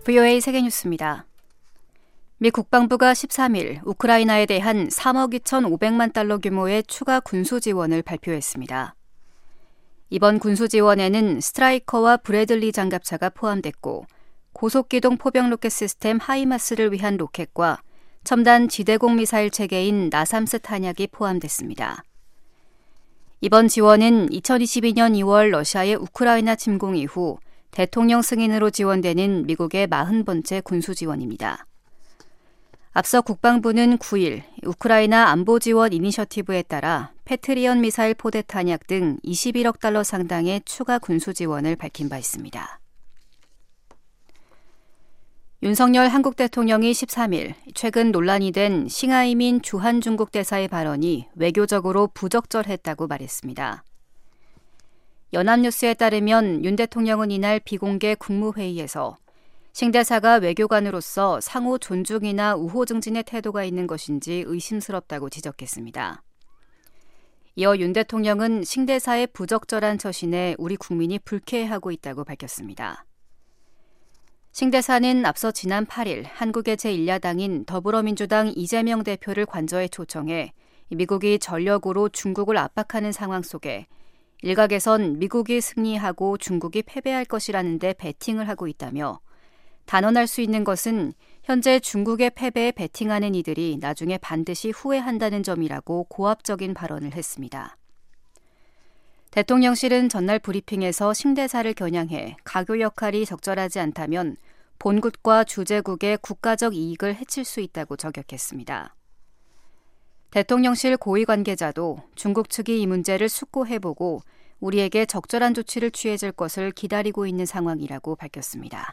VOA 세계뉴스입니다. 미 국방부가 13일 우크라이나에 대한 3억 2,500만 달러 규모의 추가 군수 지원을 발표했습니다. 이번 군수 지원에는 스트라이커와 브래들리 장갑차가 포함됐고 고속기동 포병 로켓 시스템 하이마스를 위한 로켓과 첨단 지대공 미사일 체계인 나삼스 탄약이 포함됐습니다. 이번 지원은 2022년 2월 러시아의 우크라이나 침공 이후 대통령 승인으로 지원되는 미국의 40번째 군수 지원입니다. 앞서 국방부는 9일 우크라이나 안보 지원 이니셔티브에 따라 패트리언 미사일 포대 탄약 등 21억 달러 상당의 추가 군수 지원을 밝힌 바 있습니다. 윤석열 한국 대통령이 13일 최근 논란이 된 싱하이민 주한 중국 대사의 발언이 외교적으로 부적절했다고 말했습니다. 연합뉴스에 따르면 윤 대통령은 이날 비공개 국무회의에서 싱 대사가 외교관으로서 상호 존중이나 우호 증진의 태도가 있는 것인지 의심스럽다고 지적했습니다. 이어 윤 대통령은 싱 대사의 부적절한 처신에 우리 국민이 불쾌해하고 있다고 밝혔습니다. 싱 대사는 앞서 지난 8일 한국의 제1야당인 더불어민주당 이재명 대표를 관저에 초청해 미국이 전력으로 중국을 압박하는 상황 속에 일각에선 미국이 승리하고 중국이 패배할 것이라는 데 베팅을 하고 있다며 단언할 수 있는 것은 현재 중국의 패배에 베팅하는 이들이 나중에 반드시 후회한다는 점이라고 고압적인 발언을 했습니다. 대통령실은 전날 브리핑에서 싱 대사를 겨냥해 가교 역할이 적절하지 않다면 본국과 주재국의 국가적 이익을 해칠 수 있다고 저격했습니다. 대통령실 고위 관계자도 중국 측이 이 문제를 숙고해보고 우리에게 적절한 조치를 취해줄 것을 기다리고 있는 상황이라고 밝혔습니다.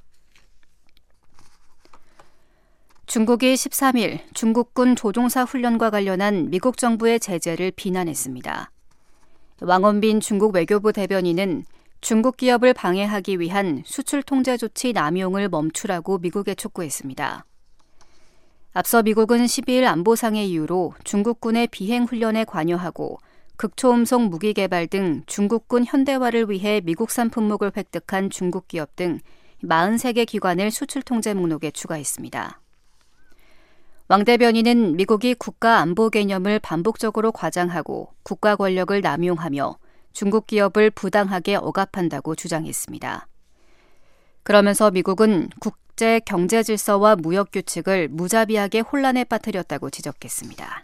중국이 13일 중국군 조종사 훈련과 관련한 미국 정부의 제재를 비난했습니다. 왕원빈 중국 외교부 대변인은 중국 기업을 방해하기 위한 수출 통제 조치 남용을 멈추라고 미국에 촉구했습니다. 앞서 미국은 12일 안보상의 이유로 중국군의 비행훈련에 관여하고 극초음속 무기 개발 등 중국군 현대화를 위해 미국산 품목을 획득한 중국 기업 등 43개 기관을 수출 통제 목록에 추가했습니다. 왕 대변인은 미국이 국가 안보 개념을 반복적으로 과장하고 국가 권력을 남용하며 중국 기업을 부당하게 억압한다고 주장했습니다. 그러면서 미국은 국제 경제 질서와 무역 규칙을 무자비하게 혼란에 빠뜨렸다고 지적했습니다.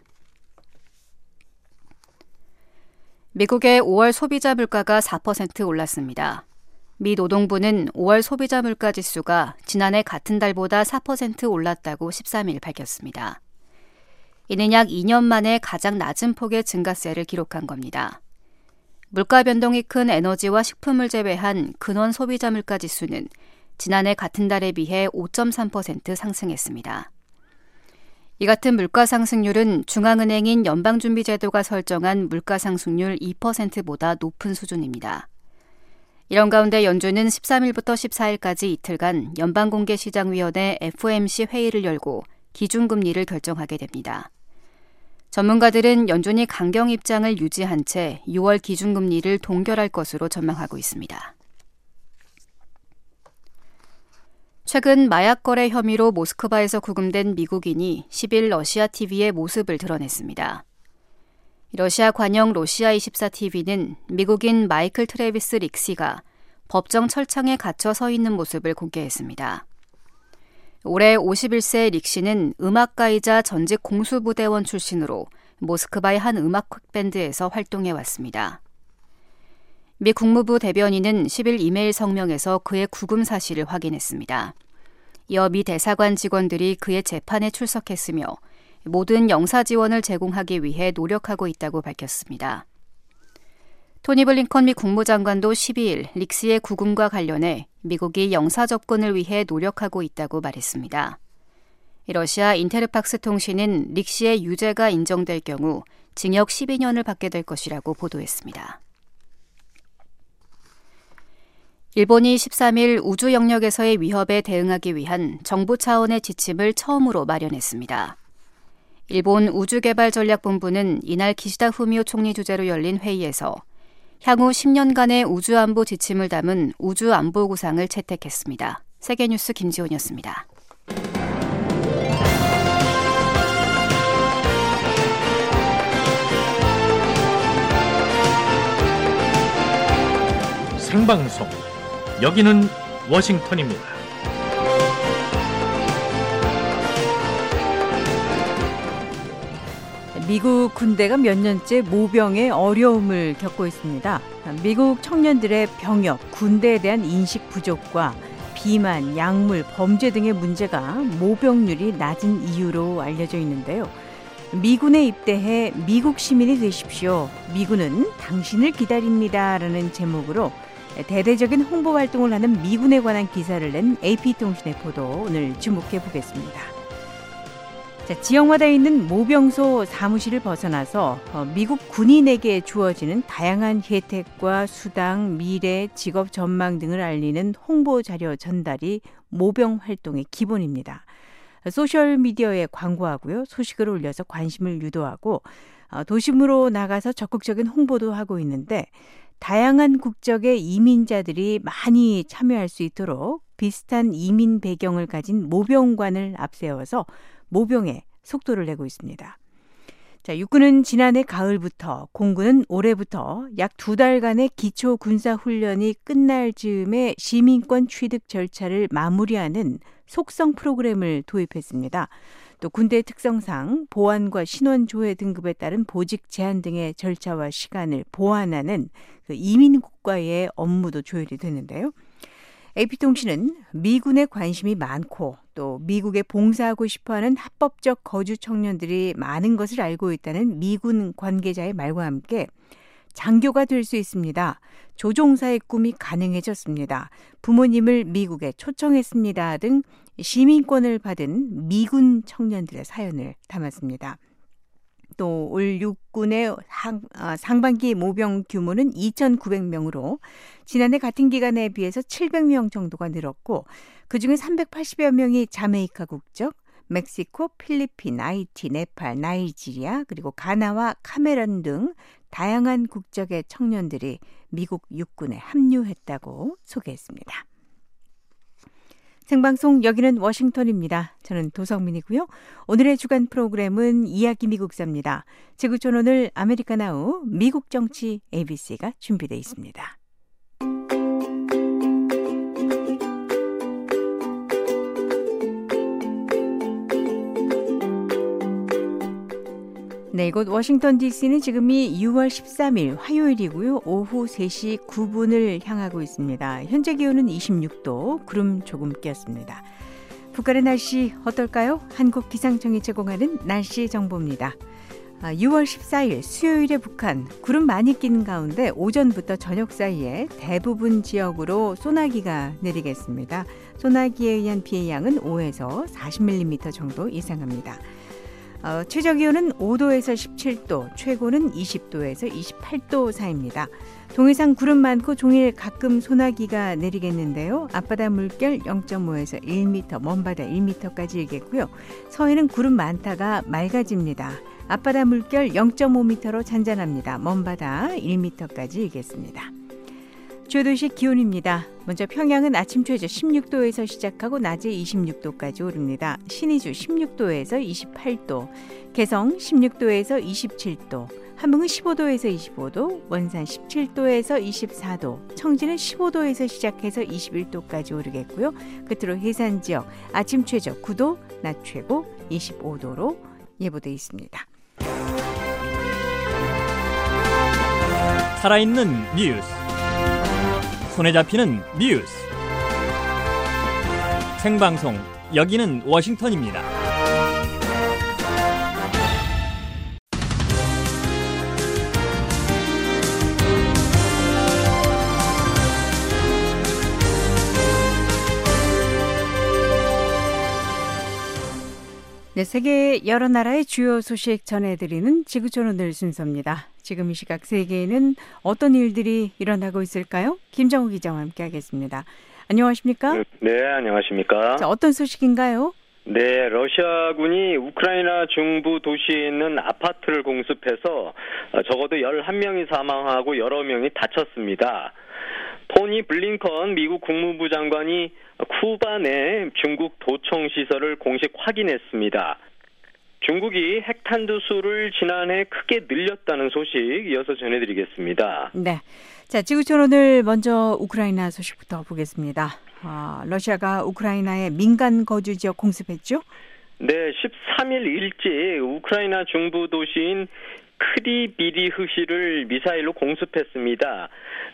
미국의 5월 소비자 물가가 4% 올랐습니다. 미 노동부는 5월 소비자 물가 지수가 지난해 같은 달보다 4% 올랐다고 13일 밝혔습니다. 이는 약 2년 만에 가장 낮은 폭의 증가세를 기록한 겁니다. 물가 변동이 큰 에너지와 식품을 제외한 근원 소비자 물가 지수는 지난해 같은 달에 비해 5.3% 상승했습니다. 이 같은 물가 상승률은 중앙은행인 연방준비제도가 설정한 물가 상승률 2%보다 높은 수준입니다. 이런 가운데 연준은 13일부터 14일까지 이틀간 연방공개시장위원회 FOMC 회의를 열고 기준금리를 결정하게 됩니다. 전문가들은 연준이 강경 입장을 유지한 채 6월 기준금리를 동결할 것으로 전망하고 있습니다. 최근 마약 거래 혐의로 모스크바에서 구금된 미국인이 10일 러시아 TV에 모습을 드러냈습니다. 러시아 관영 러시아24TV는 미국인 마이클 트래비스 릭시가 법정 철창에 갇혀 서 있는 모습을 공개했습니다. 올해 51세 릭시는 음악가이자 전직 공수부대원 출신으로 모스크바의 한 음악 밴드에서 활동해왔습니다. 미 국무부 대변인은 10일 이메일 성명에서 그의 구금 사실을 확인했습니다. 이어 미 대사관 직원들이 그의 재판에 출석했으며 모든 영사 지원을 제공하기 위해 노력하고 있다고 밝혔습니다. 토니 블링컨 미 국무장관도 12일 릭시의 구금과 관련해 미국이 영사 접근을 위해 노력하고 있다고 말했습니다. 러시아 인테르팍스 통신은 릭시의 유죄가 인정될 경우 징역 12년을 받게 될 것이라고 보도했습니다. 일본이 13일 우주 영역에서의 위협에 대응하기 위한 정부 차원의 지침을 처음으로 마련했습니다. 일본 우주개발전략본부는 이날 기시다 후미오 총리 주재로 열린 회의에서 향후 10년간의 우주안보 지침을 담은 우주안보구상을 채택했습니다. 세계뉴스 김지훈이었습니다. 생방송, 여기는 워싱턴입니다. 미국 군대가 몇 년째 모병의 어려움을 겪고 있습니다. 미국 청년들의 병역, 군대에 대한 인식 부족과 비만, 약물, 범죄 등의 문제가 모병률이 낮은 이유로 알려져 있는데요. 미군에 입대해 미국 시민이 되십시오. 미군은 당신을 기다립니다라는 제목으로 대대적인 홍보 활동을 하는 미군에 관한 기사를 낸 AP통신의 보도 오늘 주목해 보겠습니다. 자, 지역마다 있는 모병소 사무실을 벗어나서 미국 군인에게 주어지는 다양한 혜택과 수당, 미래, 직업 전망 등을 알리는 홍보 자료 전달이 모병 활동의 기본입니다. 소셜미디어에 광고하고요. 소식을 올려서 관심을 유도하고 도심으로 나가서 적극적인 홍보도 하고 있는데 다양한 국적의 이민자들이 많이 참여할 수 있도록 비슷한 이민 배경을 가진 모병관을 앞세워서 모병에 속도를 내고 있습니다. 자, 육군은 지난해 가을부터, 공군은 올해부터 약 2달간의 기초 군사 훈련이 끝날 즈음에 시민권 취득 절차를 마무리하는 속성 프로그램을 도입했습니다. 또 군대 특성상 보안과 신원 조회 등급에 따른 보직 제한 등의 절차와 시간을 보완하는 그 이민국과의 업무도 조율이 되는데요. AP통신은 미군에 관심이 많고 또 미국에 봉사하고 싶어하는 합법적 거주 청년들이 많은 것을 알고 있다는 미군 관계자의 말과 함께 장교가 될 수 있습니다. 조종사의 꿈이 가능해졌습니다. 부모님을 미국에 초청했습니다. 등 시민권을 받은 미군 청년들의 사연을 담았습니다. 또 올 육군의 상반기 모병 규모는 2,900명으로 지난해 같은 기간에 비해서 700명 정도가 늘었고 그중에 380여 명이 자메이카 국적, 멕시코, 필리핀, 하이티, 네팔, 나이지리아 그리고 가나와 카메룬 등 다양한 국적의 청년들이 미국 육군에 합류했다고 소개했습니다. 생방송 여기는 워싱턴입니다. 저는 도성민이고요. 오늘의 주간 프로그램은 이야기 미국사입니다. 지구촌 오늘 아메리카나우 미국 정치 ABC가 준비되어 있습니다. 네, 이곳 워싱턴 DC는 지금이 6월 13일 화요일이고요. 오후 3시 9분을 향하고 있습니다. 현재 기온은 26도, 구름 조금 꼈습니다. 북한의 날씨 어떨까요? 한국기상청이 제공하는 날씨 정보입니다. 6월 14일 수요일에 북한 구름 많이 낀 가운데 오전부터 저녁 사이에 대부분 지역으로 소나기가 내리겠습니다. 소나기에 의한 비의 양은 5에서 40mm 정도 예상합니다. 최저 기온은 5도에서 17도, 최고는 20도에서 28도 사이입니다. 동해상 구름 많고 종일 가끔 소나기가 내리겠는데요. 앞바다 물결 0.5에서 1m, 먼바다 1m까지 일겠고요. 서해는 구름 많다가 맑아집니다. 앞바다 물결 0.5m로 잔잔합니다. 먼바다 1m까지 일겠습니다. 주요 도시 기온입니다. 먼저 평양은 아침 최저 16도에서 시작하고 낮에 26도까지 오릅니다. 신의주 16도에서 28도, 개성 16도에서 27도, 함흥은 15도에서 25도, 원산 17도에서 24도, 청진은 15도에서 시작해서 21도까지 오르겠고요. 끝으로 해산 지역 아침 최저 9도, 낮 최고 25도로 예보되어 있습니다. 살아있는 뉴스, 손에 잡히는 뉴스, 생방송 여기는 워싱턴입니다. 네, 세계 여러 나라의 주요 소식 전해드리는 지구촌 오늘 순서입니다. 지금 이 시각 세계에는 어떤 일들이 일어나고 있을까요? 김정우 기자와 함께하겠습니다. 안녕하십니까? 네, 안녕하십니까? 자, 어떤 소식인가요? 네, 러시아군이 우크라이나 중부 도시에 있는 아파트를 공습해서 적어도 11명이 사망하고 여러 명이 다쳤습니다. 토니 블링컨 미국 국무부 장관이 쿠바 내 중국 도청 시설을 공식 확인했습니다. 중국이 핵탄두 수를 지난해 크게 늘렸다는 소식 이어서 전해드리겠습니다. 네. 자, 지구촌 오늘 먼저 우크라이나 소식부터 보겠습니다. 러시아가 우크라이나의 민간 거주 지역 공습했죠? 네, 13일 일찍 우크라이나 중부 도시인 크리비리흐시를 미사일로 공습했습니다.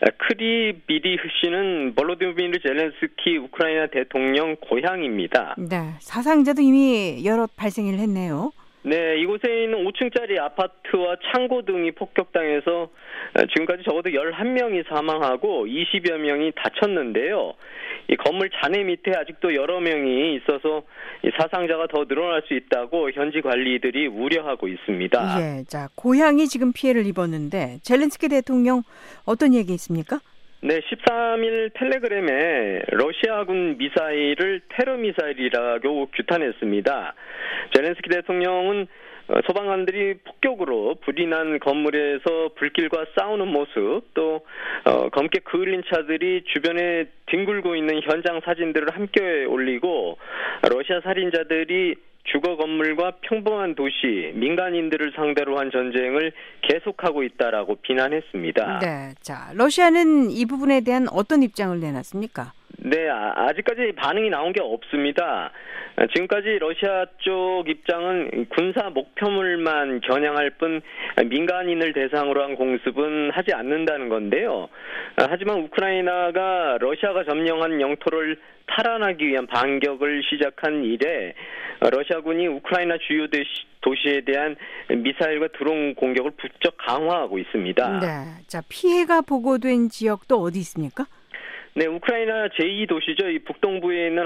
크리비리흐시는 볼로디미르 젤렌스키 우크라이나 대통령 고향입니다. 네, 사상자도 이미 여럿 발생을 했네요. 네, 이곳에 있는 5층짜리 아파트와 창고 등이 폭격당해서 지금까지 적어도 11명이 사망하고 20여 명이 다쳤는데요. 이 건물 잔해 밑에 아직도 여러 명이 있어서 이 사상자가 더 늘어날 수 있다고 현지 관리들이 우려하고 있습니다. 예, 자, 고향이 지금 피해를 입었는데 젤렌스키 대통령 어떤 얘기 있습니까? 네, 13일 텔레그램에 러시아군 미사일을 테러 미사일이라고 규탄했습니다. 젤렌스키 대통령은 소방관들이 폭격으로 불이 난 건물에서 불길과 싸우는 모습, 또 검게 그을린 차들이 주변에 뒹굴고 있는 현장 사진들을 함께 올리고 러시아 살인자들이 주거 건물과 평범한 도시, 민간인들을 상대로 한 전쟁을 계속하고 있다라고 비난했습니다. 네, 자, 러시아는 이 부분에 대한 어떤 입장을 내놨습니까? 네, 아직까지 반응이 나온 게 없습니다. 지금까지 러시아 쪽 입장은 군사 목표물만 겨냥할 뿐 민간인을 대상으로 한 공습은 하지 않는다는 건데요. 하지만 우크라이나가 러시아가 점령한 영토를 탈환하기 위한 반격을 시작한 이래 러시아군이 우크라이나 주요 도시에 대한 미사일과 드론 공격을 부쩍 강화하고 있습니다. 네, 자, 피해가 보고된 지역도 어디 있습니까? 네, 우크라이나 제2도시죠. 이 북동부에 있는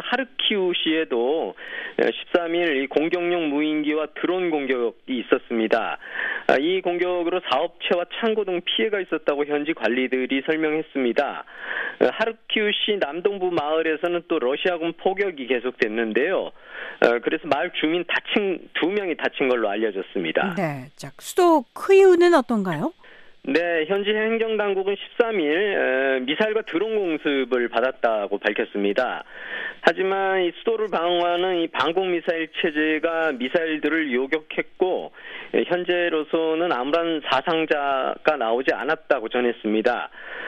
하르키우시에도 13일 공격용 무인기와 드론 공격이 있었습니다. 이 공격으로 사업체와 창고 등 피해가 있었다고 현지 관리들이 설명했습니다. 하르키우시 남동부 마을에서는 또 러시아군 포격이 계속됐는데요. 그래서 마을 주민 2명이 다친 걸로 알려졌습니다. 네, 자, 수도 키이우는 어떤가요? 네, 현지 행정당국은 13일 미사일과 드론 공습을 받았다고 밝혔습니다. 하지만 이 수도를 방어하는 이 방공 미사일 체제가 미사일들을 요격했고 현재로서는 아무런 사상자가 나오지 않았다고 전했습니다.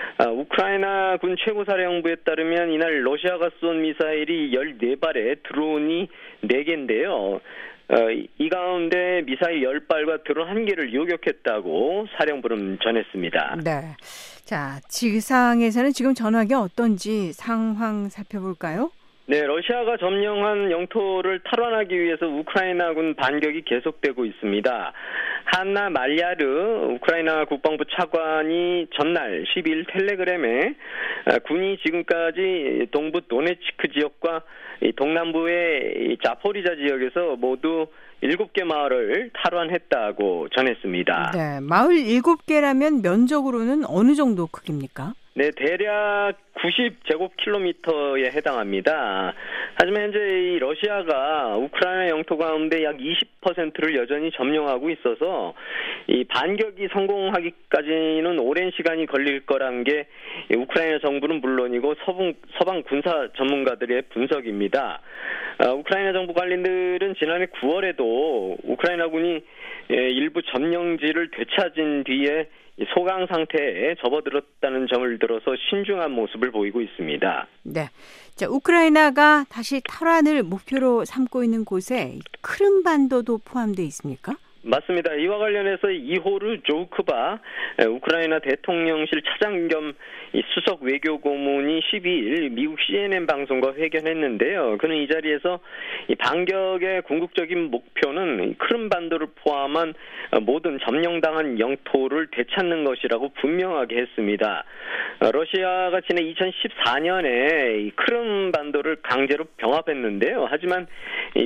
우크라이나 군 최고사령부에 따르면 이날 러시아가 쏜 미사일이 14발에 드론이 4개인데요. 이 가운데 미사일 10발과 드론 1개를 요격했다고 사령부는 전했습니다. 네. 자, 지상에서는 지금 전화기 어떤지 상황 살펴볼까요? 네, 러시아가 점령한 영토를 탈환하기 위해서 우크라이나군 반격이 계속되고 있습니다. 한나 말야르 우크라이나 국방부 차관이 전날 12일 텔레그램에 군이 지금까지 동부 도네츠크 지역과 동남부의 자포리자 지역에서 모두 7개 마을을 탈환했다고 전했습니다. 네, 마을 7개라면 면적으로는 어느 정도 크기입니까? 네, 대략 90제곱킬로미터에 해당합니다. 하지만 현재 이 러시아가 우크라이나 영토 가운데 약 20%를 여전히 점령하고 있어서 이 반격이 성공하기까지는 오랜 시간이 걸릴 거란 게 우크라이나 정부는 물론이고 서방 군사 전문가들의 분석입니다. 우크라이나 정부 관리들은 지난해 9월에도 우크라이나군이 일부 점령지를 되찾은 뒤에 소강 상태에 접어들었다는 점을 들어서 신중한 모습을 보이고 있습니다. 네, 자, 우크라이나가 다시 탈환을 목표로 삼고 있는 곳에 크림반도도 포함되어 있습니까? 맞습니다. 이와 관련해서 이호르 조우크바 우크라이나 대통령실 차장 겸 수석 외교고문이 12일 미국 CNN 방송과 회견했는데요. 그는 이 자리에서 이 반격의 궁극적인 목표는 크림반도를 포함한 모든 점령당한 영토를 되찾는 것이라고 분명하게 했습니다. 러시아가 지난 2014년에 이 크림반도를 강제로 병합했는데요. 하지만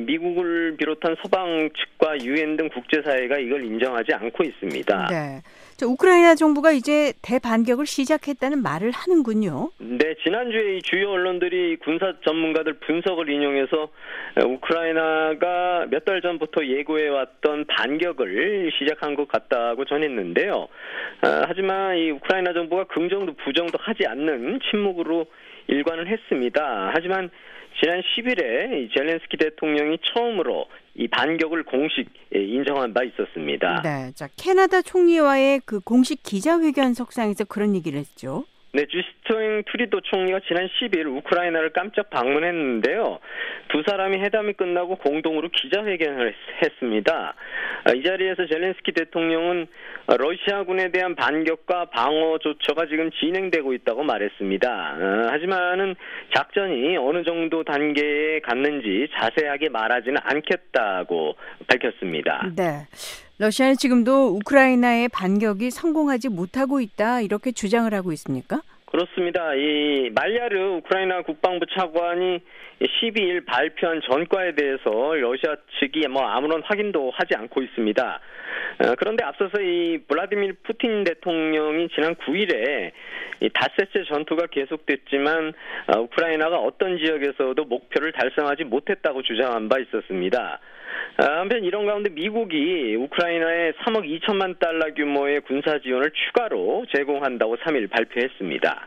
미국을 비롯한 서방 측과 유엔 등 국제사회가 이걸 인정하지 않고 있습니다. 네. 우크라이나 정부가 이제 대반격을 시작했다는 말을 하는군요. 네, 지난주에 이 주요 언론들이 군사 전문가들 분석을 인용해서 우크라이나가 몇 달 전부터 예고해왔던 반격을 시작한 것 같다고 전했는데요. 하지만 이 우크라이나 정부가 긍정도 부정도 하지 않는 침묵으로 일관을 했습니다. 하지만 지난 10일에 젤렌스키 대통령이 처음으로 이 반격을 공식 인정한 바 있었습니다. 네, 자 캐나다 총리와의 그 공식 기자회견석상에서 그런 얘기를 했죠. 네, 주스틴 트루도 총리가 지난 10일 우크라이나를 깜짝 방문했는데요. 두 사람이 회담이 끝나고 공동으로 기자회견을 했습니다. 이 자리에서 젤렌스키 대통령은 러시아군에 대한 반격과 방어 조처가 지금 진행되고 있다고 말했습니다. 하지만은 작전이 어느 정도 단계에 갔는지 자세하게 말하지는 않겠다고 밝혔습니다. 네. 러시아는 지금도 우크라이나의 반격이 성공하지 못하고 있다 이렇게 주장을 하고 있습니까? 그렇습니다. 이 말야르 우크라이나 국방부 차관이 12일 발표한 전과에 대해서 러시아 측이 아무런 확인도 하지 않고 있습니다. 그런데 앞서서 이 블라디미르 푸틴 대통령이 지난 9일에 이 닷새째 전투가 계속됐지만 우크라이나가 어떤 지역에서도 목표를 달성하지 못했다고 주장한 바 있었습니다. 한편 이런 가운데 미국이 우크라이나에 3억 2천만 달러 규모의 군사 지원을 추가로 제공한다고 3일 발표했습니다.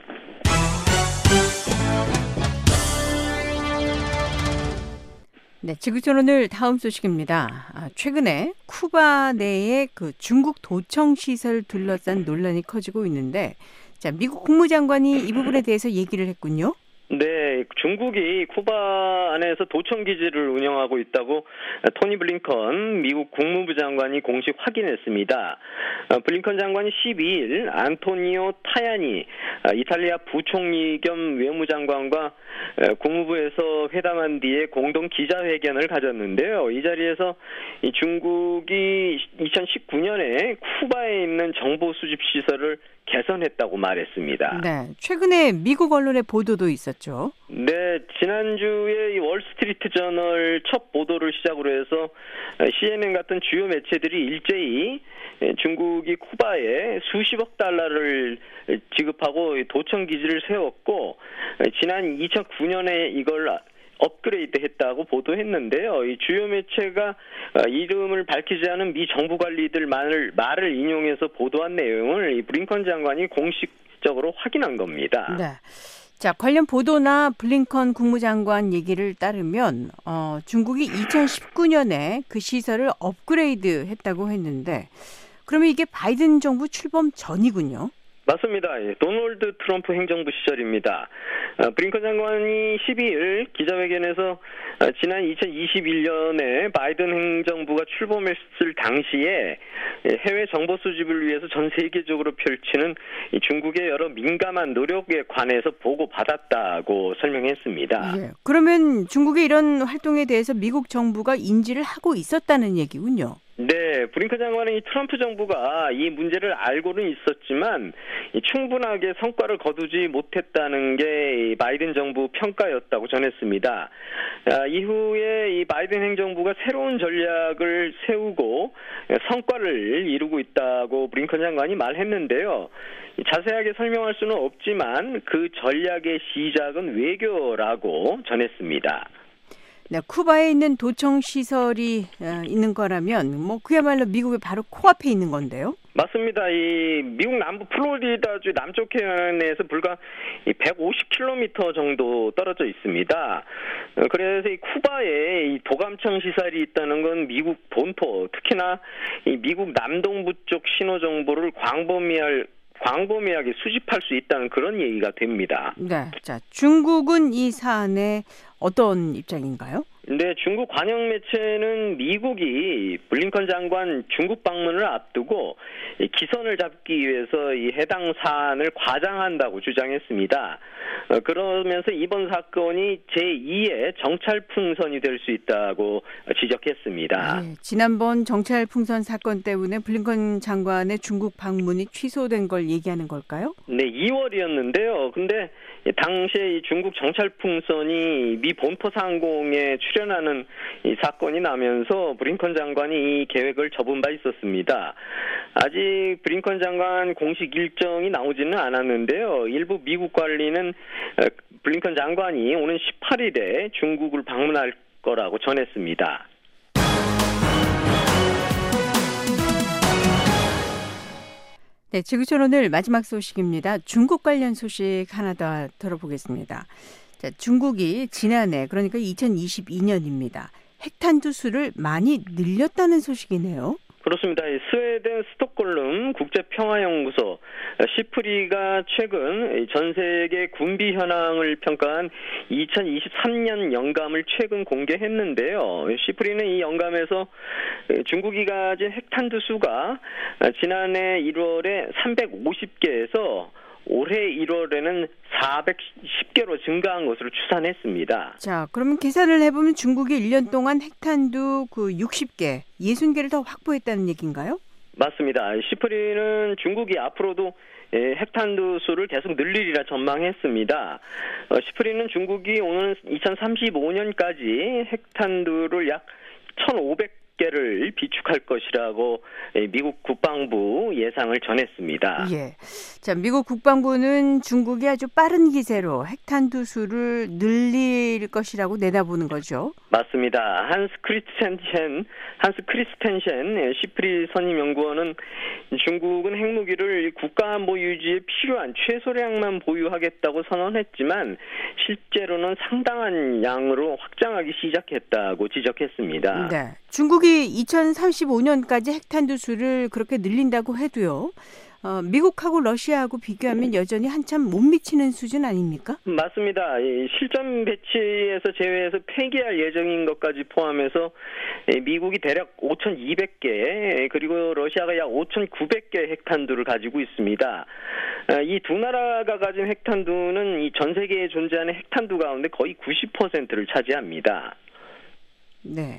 네, 지구촌 오늘 다음 소식입니다. 최근에 쿠바 내에 그 중국 도청 시설 둘러싼 논란이 커지고 있는데, 자 미국 국무장관이 이 부분에 대해서 얘기를 했군요. 네, 중국이 쿠바 안에서 도청 기지를 운영하고 있다고 토니 블링컨 미국 국무부 장관이 공식 확인했습니다. 블링컨 장관이 12일 안토니오 타야니 이탈리아 부총리 겸 외무장관과 국무부에서 회담한 뒤에 공동 기자회견을 가졌는데요. 이 자리에서 중국이 2019년에 쿠바에 있는 정보 수집 시설을 개선했다고 말했습니다. 네, 최근에 미국 언론의 보도도 있었죠. 네, 지난주에 이 월스트리트 저널 첫 보도를 시작으로 해서 CNN 같은 주요 매체들이 일제히 중국이 쿠바에 수십억 달러를 지급하고 도청 기지를 세웠고 지난 2009년에 이걸 업그레이드했다고 보도했는데요. 이 주요 매체가 이름을 밝히지 않은 미 정부 관리들 말을 인용해서 보도한 내용을 이 블링컨 장관이 공식적으로 확인한 겁니다. 네. 자, 관련 보도나 블링컨 국무장관 얘기를 따르면 중국이 2019년에 그 시설을 업그레이드했다고 했는데 그러면 이게 바이든 정부 출범 전이군요. 맞습니다. 도널드 트럼프 행정부 시절입니다. 블링컨 장관이 12일 기자회견에서 지난 2021년에 바이든 행정부가 출범했을 당시에 해외 정보 수집을 위해서 전 세계적으로 펼치는 중국의 여러 민감한 노력에 관해서 보고받았다고 설명했습니다. 예, 그러면 중국의 이런 활동에 대해서 미국 정부가 인지를 하고 있었다는 얘기군요. 네, 블링컨 장관은 이 트럼프 정부가 이 문제를 알고는 있었지만 충분하게 성과를 거두지 못했다는 게 바이든 정부 평가였다고 전했습니다. 이후에 이 바이든 행정부가 새로운 전략을 세우고 성과를 이루고 있다고 블링컨 장관이 말했는데요. 자세하게 설명할 수는 없지만 그 전략의 시작은 외교라고 전했습니다. 네, 쿠바에 있는 도청 시설이 있는 거라면 그야말로 미국의 바로 코앞에 있는 건데요. 맞습니다. 이 미국 남부 플로리다주 남쪽 해안에서 불과 150km 정도 떨어져 있습니다. 그래서 이 쿠바에 이 도감청 시설이 있다는 건 미국 본토, 특히나 이 미국 남동부 쪽 신호 정보를 광범위하게 수집할 수 있다는 그런 얘기가 됩니다. 네, 자 중국은 이 사안에 어떤 입장인가요? 네, 중국 관영 매체는 미국이 블링컨 장관 중국 방문을 앞두고 기선을 잡기 위해서 이 해당 사안을 과장한다고 주장했습니다. 그러면서 이번 사건이 제2의 정찰 풍선이 될 수 있다고 지적했습니다. 네, 지난번 정찰 풍선 사건 때문에 블링컨 장관의 중국 방문이 취소된 걸 얘기하는 걸까요? 네, 2월이었는데요. 근데 당시에 이 중국 정찰풍선이 미 본토 상공에 출현하는 이 사건이 나면서 브링컨 장관이 이 계획을 접은 바 있었습니다. 아직 브링컨 장관 공식 일정이 나오지는 않았는데요. 일부 미국 관리는 브링컨 장관이 오는 18일에 중국을 방문할 거라고 전했습니다. 네, 지구촌 오늘 마지막 소식입니다. 중국 관련 소식 하나 더 들어보겠습니다. 자, 중국이 지난해, 그러니까 2022년입니다. 핵탄두 수를 많이 늘렸다는 소식이네요. 그렇습니다. 스웨덴 스톡홀름 국제평화연구소 시프리가 최근 전 세계 군비 현황을 평가한 2023년 영감을 최근 공개했는데요. 시프리는 이 영감에서 중국이 가진 핵탄두 수가 지난해 1월에 350개에서 올해 1월에는 410개로 증가한 것으로 추산했습니다. 자, 그러면 계산을 해보면 중국이 1년 동안 핵탄두 60개, 60개를 더 확보했다는 얘기인가요? 맞습니다. 시프리는 중국이 앞으로도 핵탄두 수를 계속 늘리리라 전망했습니다. 시프리는 중국이 오는 2035년까지 핵탄두를 약 1,500개를 비축할 것이라고 미국 국방부 예상을 전했습니다. 예. 자, 미국 국방부는 중국이 아주 빠른 기세로 핵탄두 수를 늘릴 것이라고 내다보는 거죠. 맞습니다. 한스 크리스텐센 시프리 선임 연구원은 중국은 핵무기를 국가안보 유지에 필요한 최소량만 보유하겠다고 선언했지만 실제로는 상당한 양으로 확장하기 시작했다고 지적했습니다. 네. 중국이 2035년까지 핵탄두 수를 그렇게 늘린다고 해도요. 미국하고 러시아하고 비교하면 여전히 한참 못 미치는 수준 아닙니까? 맞습니다. 실전 배치에서 제외해서 폐기할 예정인 것까지 포함해서 미국이 대략 5,200개 그리고 러시아가 약 5,900개 핵탄두를 가지고 있습니다. 이 두 나라가 가진 핵탄두는 이 전 세계에 존재하는 핵탄두 가운데 거의 90%를 차지합니다. 네.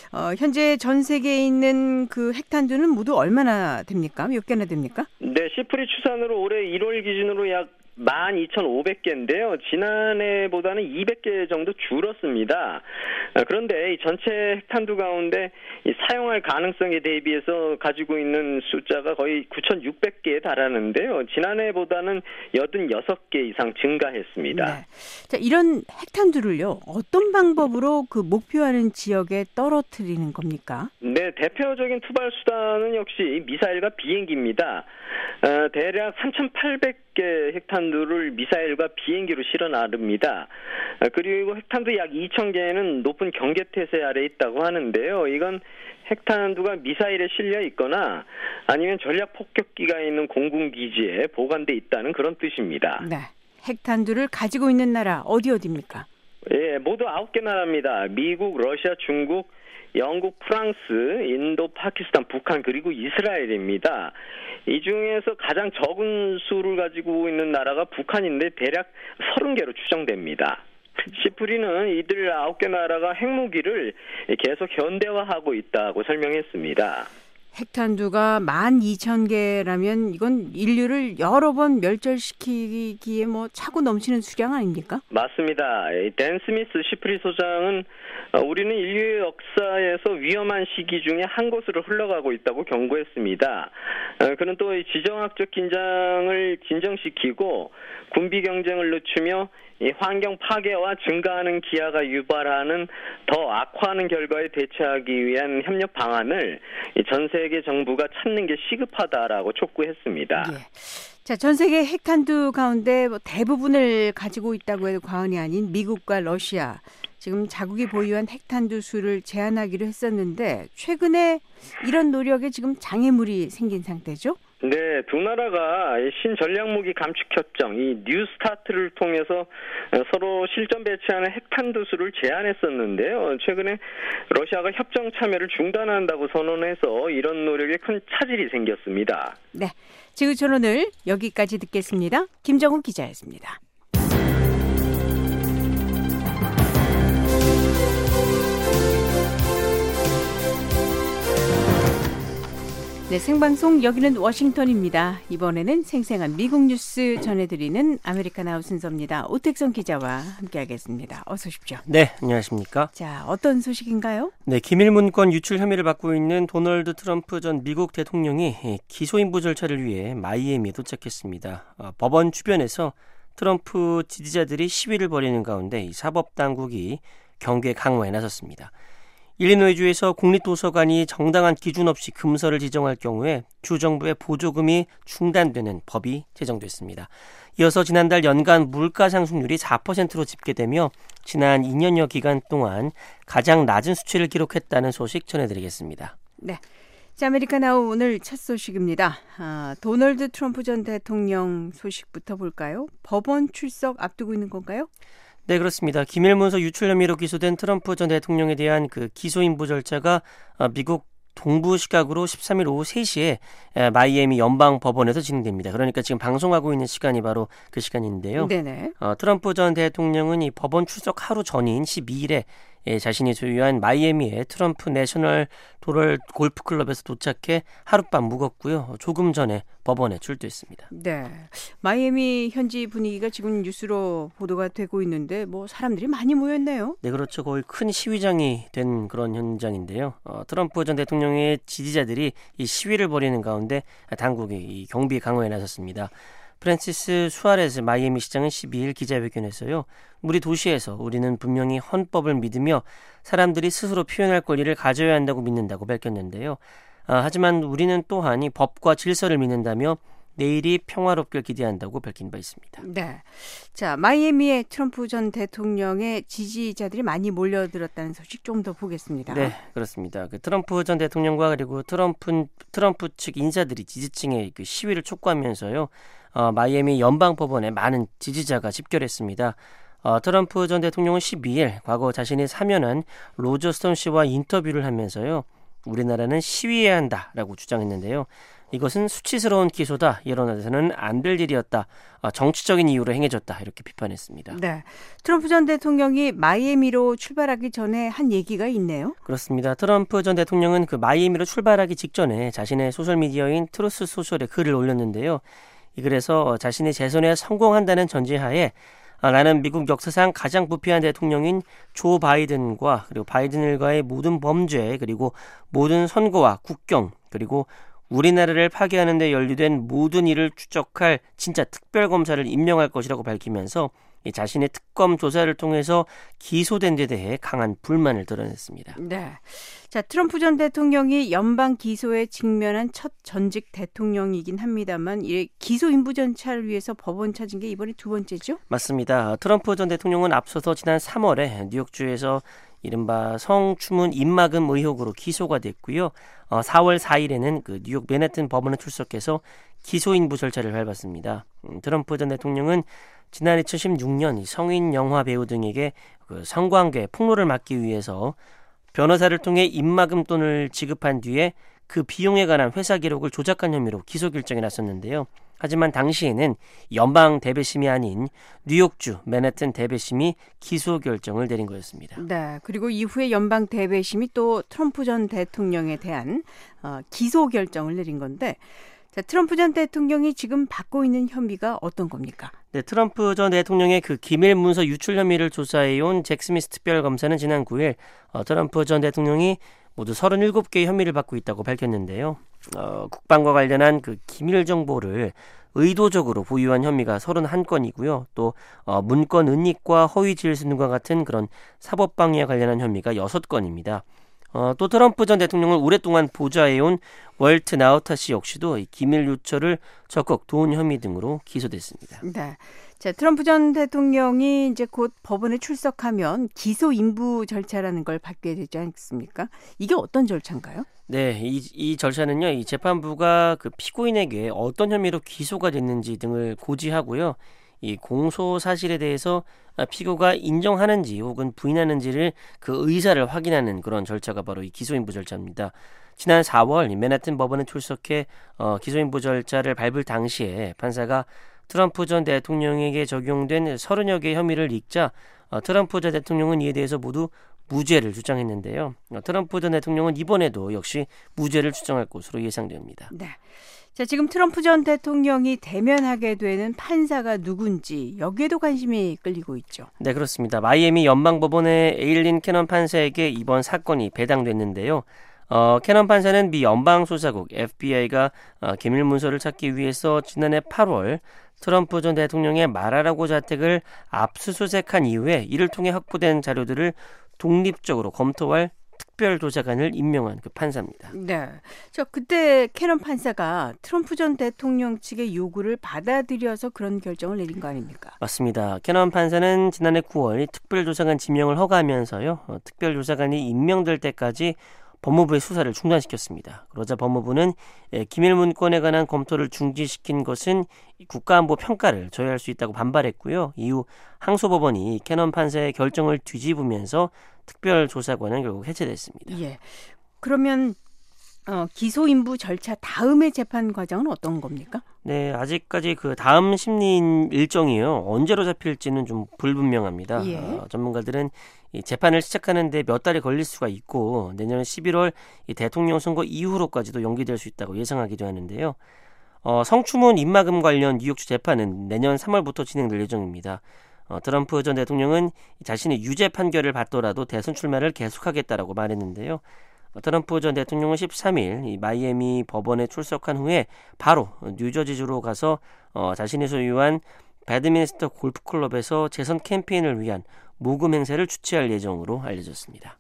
현재 전 세계에 있는 그 핵탄두는 모두 얼마나 됩니까? 몇 개나 됩니까? 네, 시프리 추산으로 올해 1월 기준으로 약 12,500개인데요. 지난해보다는 200개 정도 줄었습니다. 그런데 이 전체 핵탄두 가운데 이 사용할 가능성에 대비해서 가지고 있는 숫자가 거의 9,600개에 달하는데요. 지난해보다는 86개 이상 증가했습니다. 네. 자, 이런 핵탄두를요, 어떤 방법으로 그 목표하는 지역에 떨어뜨리는 겁니까? 네, 대표적인 투발 수단은 역시 미사일과 비행기입니다. 대략 3,800개 핵탄두를 미사일과 비행기로 실어 나릅니다. 그리고 핵탄두 약 2,000개는 높은 경계태세 아래에 있다고 하는데요. 이건 핵탄두가 미사일에 실려 있거나 아니면 전략 폭격기가 있는 공군기지에 보관돼 있다는 그런 뜻입니다. 네, 핵탄두를 가지고 있는 나라 어디입니까? 예, 모두 9개 나라입니다. 미국, 러시아, 중국, 영국, 프랑스, 인도, 파키스탄, 북한 그리고 이스라엘입니다. 이 중에서 가장 적은 수를 가지고 있는 나라가 북한인데 대략 30개로 추정됩니다. 시프리는 이들 9개 나라가 핵무기를 계속 현대화하고 있다고 설명했습니다. 핵탄두가 12,000개라면 이건 인류를 여러 번 멸절시키기에 차고 넘치는 수량 아닙니까? 맞습니다. 댄 스미스 시프리 소장은 우리는 인류의 역사에서 위험한 시기 중에 한 곳으로 흘러가고 있다고 경고했습니다. 그는 또 지정학적 긴장을 진정시키고 군비 경쟁을 늦추며 환경 파괴와 증가하는 기아가 유발하는 더 악화하는 결과에 대처하기 위한 협력 방안을 전 세계 정부가 찾는 게 시급하다라고 촉구했습니다. 예. 자, 전 세계 핵탄두 가운데 대부분을 가지고 있다고 해도 과언이 아닌 미국과 러시아, 지금 자국이 보유한 핵탄두 수를 제한하기로 했었는데 최근에 이런 노력에 지금 장애물이 생긴 상태죠? 네, 두 나라가 신전략무기 감축협정, 이 뉴스타트를 통해서 서로 실전 배치하는 핵탄두 수를 제한했었는데요. 최근에 러시아가 협정 참여를 중단한다고 선언해서 이런 노력에 큰 차질이 생겼습니다. 네, 지구촌 오늘 여기까지 듣겠습니다. 김정훈 기자였습니다. 네, 생방송 여기는 워싱턴입니다. 이번에는 생생한 미국 뉴스 전해드리는 아메리카나우 순서입니다. 오택성 기자와 함께하겠습니다. 어서 오십시오. 네, 안녕하십니까. 자, 어떤 소식인가요? 네, 기밀문건 유출 혐의를 받고 있는 도널드 트럼프 전 미국 대통령이 기소인부 절차를 위해 마이애미에 도착했습니다. 법원 주변에서 트럼프 지지자들이 시위를 벌이는 가운데 이 사법당국이 경계 강화에 나섰습니다. 일리노이주에서 국립도서관이 정당한 기준 없이 금서를 지정할 경우에 주정부의 보조금이 중단되는 법이 제정됐습니다. 이어서 지난달 연간 물가 상승률이 4%로 집계되며 지난 2년여 기간 동안 가장 낮은 수치를 기록했다는 소식 전해드리겠습니다. 네, 자, 아메리카나우 오늘 첫 소식입니다. 도널드 트럼프 전 대통령 소식부터 볼까요? 법원 출석 앞두고 있는 건가요? 네, 그렇습니다. 기밀문서 유출 혐의로 기소된 트럼프 전 대통령에 대한 그 기소인부 절차가 미국 동부 시각으로 13일 오후 3시에 마이애미 연방법원에서 진행됩니다. 그러니까 지금 방송하고 있는 시간이 바로 그 시간인데요. 네네. 트럼프 전 대통령은 이 법원 출석 하루 전인 12일에 자신이 소유한 마이애미의 트럼프 내셔널 도럴 골프클럽에서 도착해 하룻밤 묵었고요. 조금 전에 법원에 출두했습니다. 네, 마이애미 현지 분위기가 지금 뉴스로 보도가 되고 있는데 뭐 사람들이 많이 모였네요. 네, 그렇죠. 거의 큰 시위장이 된 그런 현장인데요. 트럼프 전 대통령의 지지자들이 이 시위를 벌이는 가운데 당국이 이 경비 강화에 나섰습니다. 프랜시스 수아레스 마이애미 시장은 12일 기자회견에서요. 우리 도시에서 우리는 분명히 헌법을 믿으며 사람들이 스스로 표현할 권리를 가져야 한다고 믿는다고 밝혔는데요. 하지만 우리는 또한 이 법과 질서를 믿는다며 내일이 평화롭길 기대한다고 밝힌 바 있습니다. 네, 자, 마이애미에 트럼프 전 대통령의 지지자들이 많이 몰려들었다는 소식 좀 더 보겠습니다. 네, 그렇습니다. 그 트럼프 전 대통령과 그리고 트럼프 측 인사들이 지지층의 그 시위를 촉구하면서요. 마이애미 연방법원에 많은 지지자가 집결했습니다. 트럼프 전 대통령은 12일 과거 자신이 사면한 로저 스톤 씨와 인터뷰를 하면서요. 우리나라는 시위해야 한다라고 주장했는데요. 이것은 수치스러운 기소다. 여론에서는 안 될 일이었다. 정치적인 이유로 행해졌다. 이렇게 비판했습니다. 네, 트럼프 전 대통령이 마이애미로 출발하기 전에 한 얘기가 있네요. 그렇습니다. 트럼프 전 대통령은 그 마이애미로 출발하기 직전에 자신의 소셜미디어인 트루스 소셜에 글을 올렸는데요. 이 글에서 자신이 재선에 성공한다는 전제하에 나는 미국 역사상 가장 부패한 대통령인 조 바이든과 그리고 바이든 일가의 모든 범죄 그리고 모든 선거와 국경 그리고 우리나라를 파괴하는 데 연루된 모든 일을 추적할 진짜 특별검사를 임명할 것이라고 밝히면서 자신의 특검 조사를 통해서 기소된 데 대해 강한 불만을 드러냈습니다. 네, 자, 트럼프 전 대통령이 연방 기소에 직면한 첫 전직 대통령이긴 합니다만 이 기소 인부 절차를 위해서 법원 찾은 게 이번에 두 번째죠? 맞습니다. 트럼프 전 대통령은 앞서서 지난 3월에 뉴욕주에서 이른바 성추문 입막음 의혹으로 기소가 됐고요. 4월 4일에는 그 뉴욕 맨해튼 법원에 출석해서 기소인부 절차를 밟았습니다. 트럼프 전 대통령은 지난 2016년 성인 영화 배우 등에게 그 성관계 폭로를 막기 위해서 변호사를 통해 입막음 돈을 지급한 뒤에 그 비용에 관한 회사 기록을 조작한 혐의로 기소 결정이 났었는데요. 하지만 당시에는 연방 대배심이 아닌 뉴욕주 맨해튼 대배심이 기소 결정을 내린 거였습니다. 네, 그리고 이후에 연방 대배심이 또 트럼프 전 대통령에 대한 기소 결정을 내린 건데, 자, 트럼프 전 대통령이 지금 받고 있는 혐의가 어떤 겁니까? 네, 트럼프 전 대통령의 그 기밀 문서 유출 혐의를 조사해온 잭 스미스 특별검사는 지난 9일 트럼프 전 대통령이 모두 37개의 혐의를 받고 있다고 밝혔는데요. 국방과 관련한 그 기밀 정보를 의도적으로 보유한 혐의가 31건이고요. 또 문건 은닉과 허위 지르스 등과 같은 그런 사법 방해에 관련한 혐의가 6건입니다. 또 트럼프 전 대통령을 오랫동안 보좌해온 월트 나우타 씨 역시도 이 기밀 유출을 적극 도운 혐의 등으로 기소됐습니다. 네, 자, 트럼프 전 대통령이 이제 곧 법원에 출석하면 기소 인부 절차라는 걸 받게 되지 않습니까? 이게 어떤 절차인가요? 네, 이 절차는요, 이 재판부가 그 피고인에게 어떤 혐의로 기소가 됐는지 등을 고지하고요. 이 공소 사실에 대해서 피고가 인정하는지 혹은 부인하는지를 그 의사를 확인하는 그런 절차가 바로 이 기소인부 절차입니다. 지난 4월 맨해튼 법원에 출석해 기소인부 절차를 밟을 당시에 판사가 트럼프 전 대통령에게 적용된 30여 개의 혐의를 읽자 트럼프 전 대통령은 이에 대해서 모두 무죄를 주장했는데요. 트럼프 전 대통령은 이번에도 역시 무죄를 주장할 것으로 예상됩니다. 네. 자, 지금 트럼프 전 대통령이 대면하게 되는 판사가 누군지 여기에도 관심이 끌리고 있죠. 네, 그렇습니다. 마이애미 연방법원의 에일린 캐넌 판사에게 이번 사건이 배당됐는데요. 캐넌 판사는 미 연방수사국 FBI가 기밀 문서를 찾기 위해서 지난해 8월 트럼프 전 대통령의 마라라고 자택을 압수수색한 이후에 이를 통해 확보된 자료들을 독립적으로 검토할 특별조사관을 임명한 그 판사입니다. 네. 저 그때 캐넌 판사가 트럼프 전 대통령 측의 요구를 받아들여서 그런 결정을 내린 거 아닙니까? 맞습니다. 캐넌 판사는 지난해 9월 특별조사관 지명을 허가하면서요. 특별조사관이 임명될 때까지 법무부의 수사를 중단시켰습니다. 그러자 법무부는 기밀 문건에 관한 검토를 중지시킨 것은 국가안보 평가를 저해할 수 있다고 반발했고요. 이후 항소법원이 캐넌 판사의 결정을 뒤집으면서 특별조사관은 결국 해체됐습니다. 예. 그러면 기소 인부 절차 다음의 재판 과정은 어떤 겁니까? 네, 아직까지 그 다음 심리인 일정이요. 언제로 잡힐지는 좀 불분명합니다. 예. 전문가들은 이 재판을 시작하는데 몇 달이 걸릴 수가 있고 내년 11월 이 대통령 선거 이후로까지도 연기될 수 있다고 예상하기도 하는데요. 성추문 입막음 관련 뉴욕주 재판은 내년 3월부터 진행될 예정입니다. 트럼프 전 대통령은 자신이 유죄 판결을 받더라도 대선 출마를 계속하겠다라고 말했는데요. 트럼프 전 대통령은 13일 이 마이애미 법원에 출석한 후에 바로 뉴저지주로 가서 자신이 소유한 배드민스터 골프클럽에서 재선 캠페인을 위한 모금 행사를 주최할 예정으로 알려졌습니다.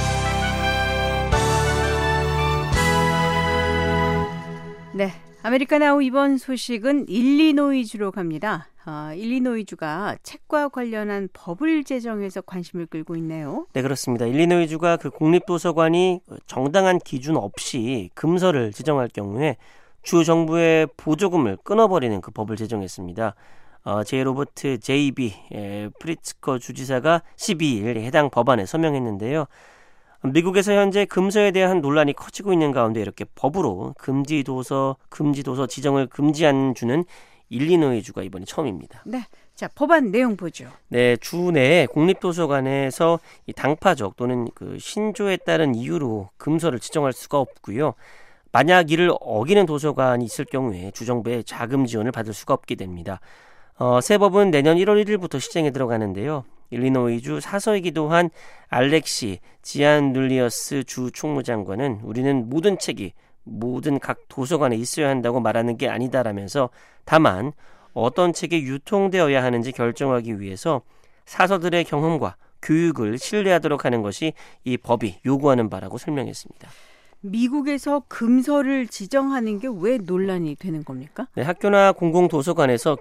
네. 아메리카나우 이번 소식은 일리노이주로 갑니다. 일리노이주가 책과 관련한 법을 제정해서 관심을 끌고 있네요. 네, 그렇습니다. 일리노이주가 그 국립도서관이 정당한 기준 없이 금서를 지정할 경우에 주 정부의 보조금을 끊어버리는 그 법을 제정했습니다. 제 로버트 J.B. 프리츠커 주지사가 12일 해당 법안에 서명했는데요. 미국에서 현재 금서에 대한 논란이 커지고 있는 가운데 이렇게 법으로 금지도서 지정을 금지한 주는 일리노이주가 이번이 처음입니다. 네, 자 법안 내용 보죠. 네, 주 내에 국립도서관에서 이 당파적 또는 그 신조에 따른 이유로 금서를 지정할 수가 없고요. 만약 이를 어기는 도서관이 있을 경우에 주정부의 자금 지원을 받을 수가 없게 됩니다. 새 법은 내년 1월 1일부터 시행에 들어가는데요. 일리노이주 사서이기도 한 알렉시 지안눌리어스 주 총무장관은 우리는 모든 책이 모든 각 도서관에 있어야 한다고 말하는 게 아니다라면서 다만 어떤 책이 유통되어야 하는지 결정하기 위해서 사서들의 경험과 교육을 신뢰하도록 하는 것이 이 법이 요구하는 바라고 설명했습니다. 미국에서 금서를 지정하는 게 왜 논란이 되는 겁니까? 네, 학교나 공공도서관에서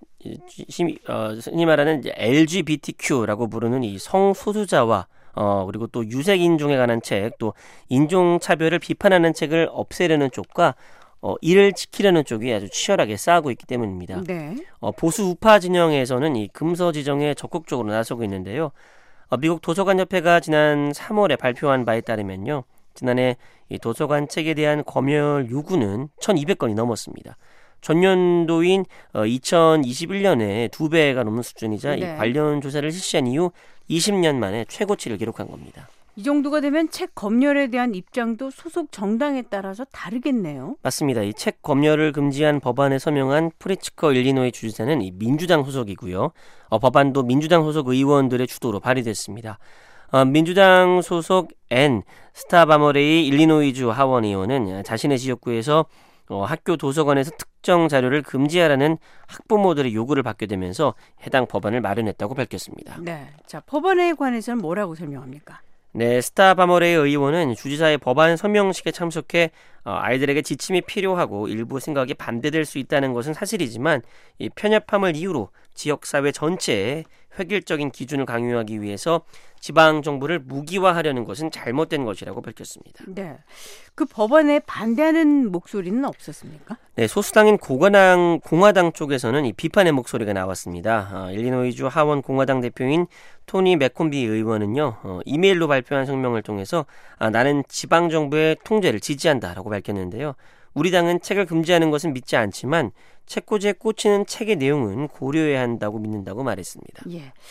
흔히 말하는 LGBTQ라고 부르는 이 성소수자와 그리고 또 유색인종에 관한 책, 또 인종차별을 비판하는 책을 없애려는 쪽과 이를 지키려는 쪽이 아주 치열하게 싸우고 있기 때문입니다. 네. 보수 우파 진영에서는 이 금서 지정에 적극적으로 나서고 있는데요. 미국 도서관협회가 지난 3월에 발표한 바에 따르면요. 지난해 이 도서관 책에 대한 검열 요구는 1,200건이 넘었습니다. 전년도인 2021년에 2배가 넘는 수준이자 네. 이 관련 조사를 실시한 이후 20년 만에 최고치를 기록한 겁니다. 이 정도가 되면 책 검열에 대한 입장도 소속 정당에 따라서 다르겠네요. 맞습니다. 이 책 검열을 금지한 법안에 서명한 프리츠커 일리노이 주지사는 이 민주당 소속이고요. 법안도 민주당 소속 의원들의 주도로 발의됐습니다. 민주당 소속 앤 스타바머레이 일리노이주 하원 의원은 자신의 지역구에서 학교 도서관에서 특정 자료를 금지하라는 학부모들의 요구를 받게 되면서 해당 법안을 마련했다고 밝혔습니다. 네, 자 법안에 관해서는 뭐라고 설명합니까? 네, 스타바머레이 의원은 주지사의 법안 서명식에 참석해 아이들에게 지침이 필요하고 일부 생각이 반대될 수 있다는 것은 사실이지만 이 편협함을 이유로 지역사회 전체에 획일적인 기준을 강요하기 위해서 지방정부를 무기화하려는 것은 잘못된 것이라고 밝혔습니다. 네, 그 법안에 반대하는 목소리는 없었습니까? 네, 소수당인 공화당 쪽에서는 이 비판의 목소리가 나왔습니다. 일리노이주 하원 공화당 대표인 토니 맥콤비 의원은요, 이메일로 발표한 성명을 통해서 나는 지방정부의 통제를 지지한다라고 밝혔는데요. 우리 당은 책을 금지하는 것은 믿지 않지만 책꽂이에 꽂히는 책의 내용은 고려해야 한다고 믿는다고 말했습니다. 예.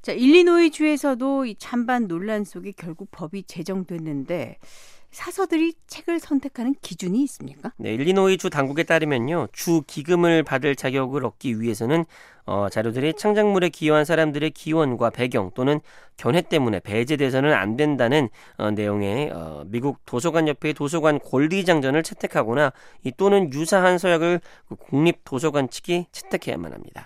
자, 일리노이 주에서도 이 찬반 논란 속에 결국 법이 제정됐는데 사서들이 책을 선택하는 기준이 있습니까? 네, 일리노이 주 당국에 따르면요, 주 기금을 받을 자격을 얻기 위해서는 자료들이 창작물에 기여한 사람들의 기원과 배경 또는 견해 때문에 배제돼서는 안 된다는 내용의 미국 도서관협회의 도서관 권리장전을 채택하거나 또는 유사한 서약을 국립도서관 측이 채택해야만 합니다.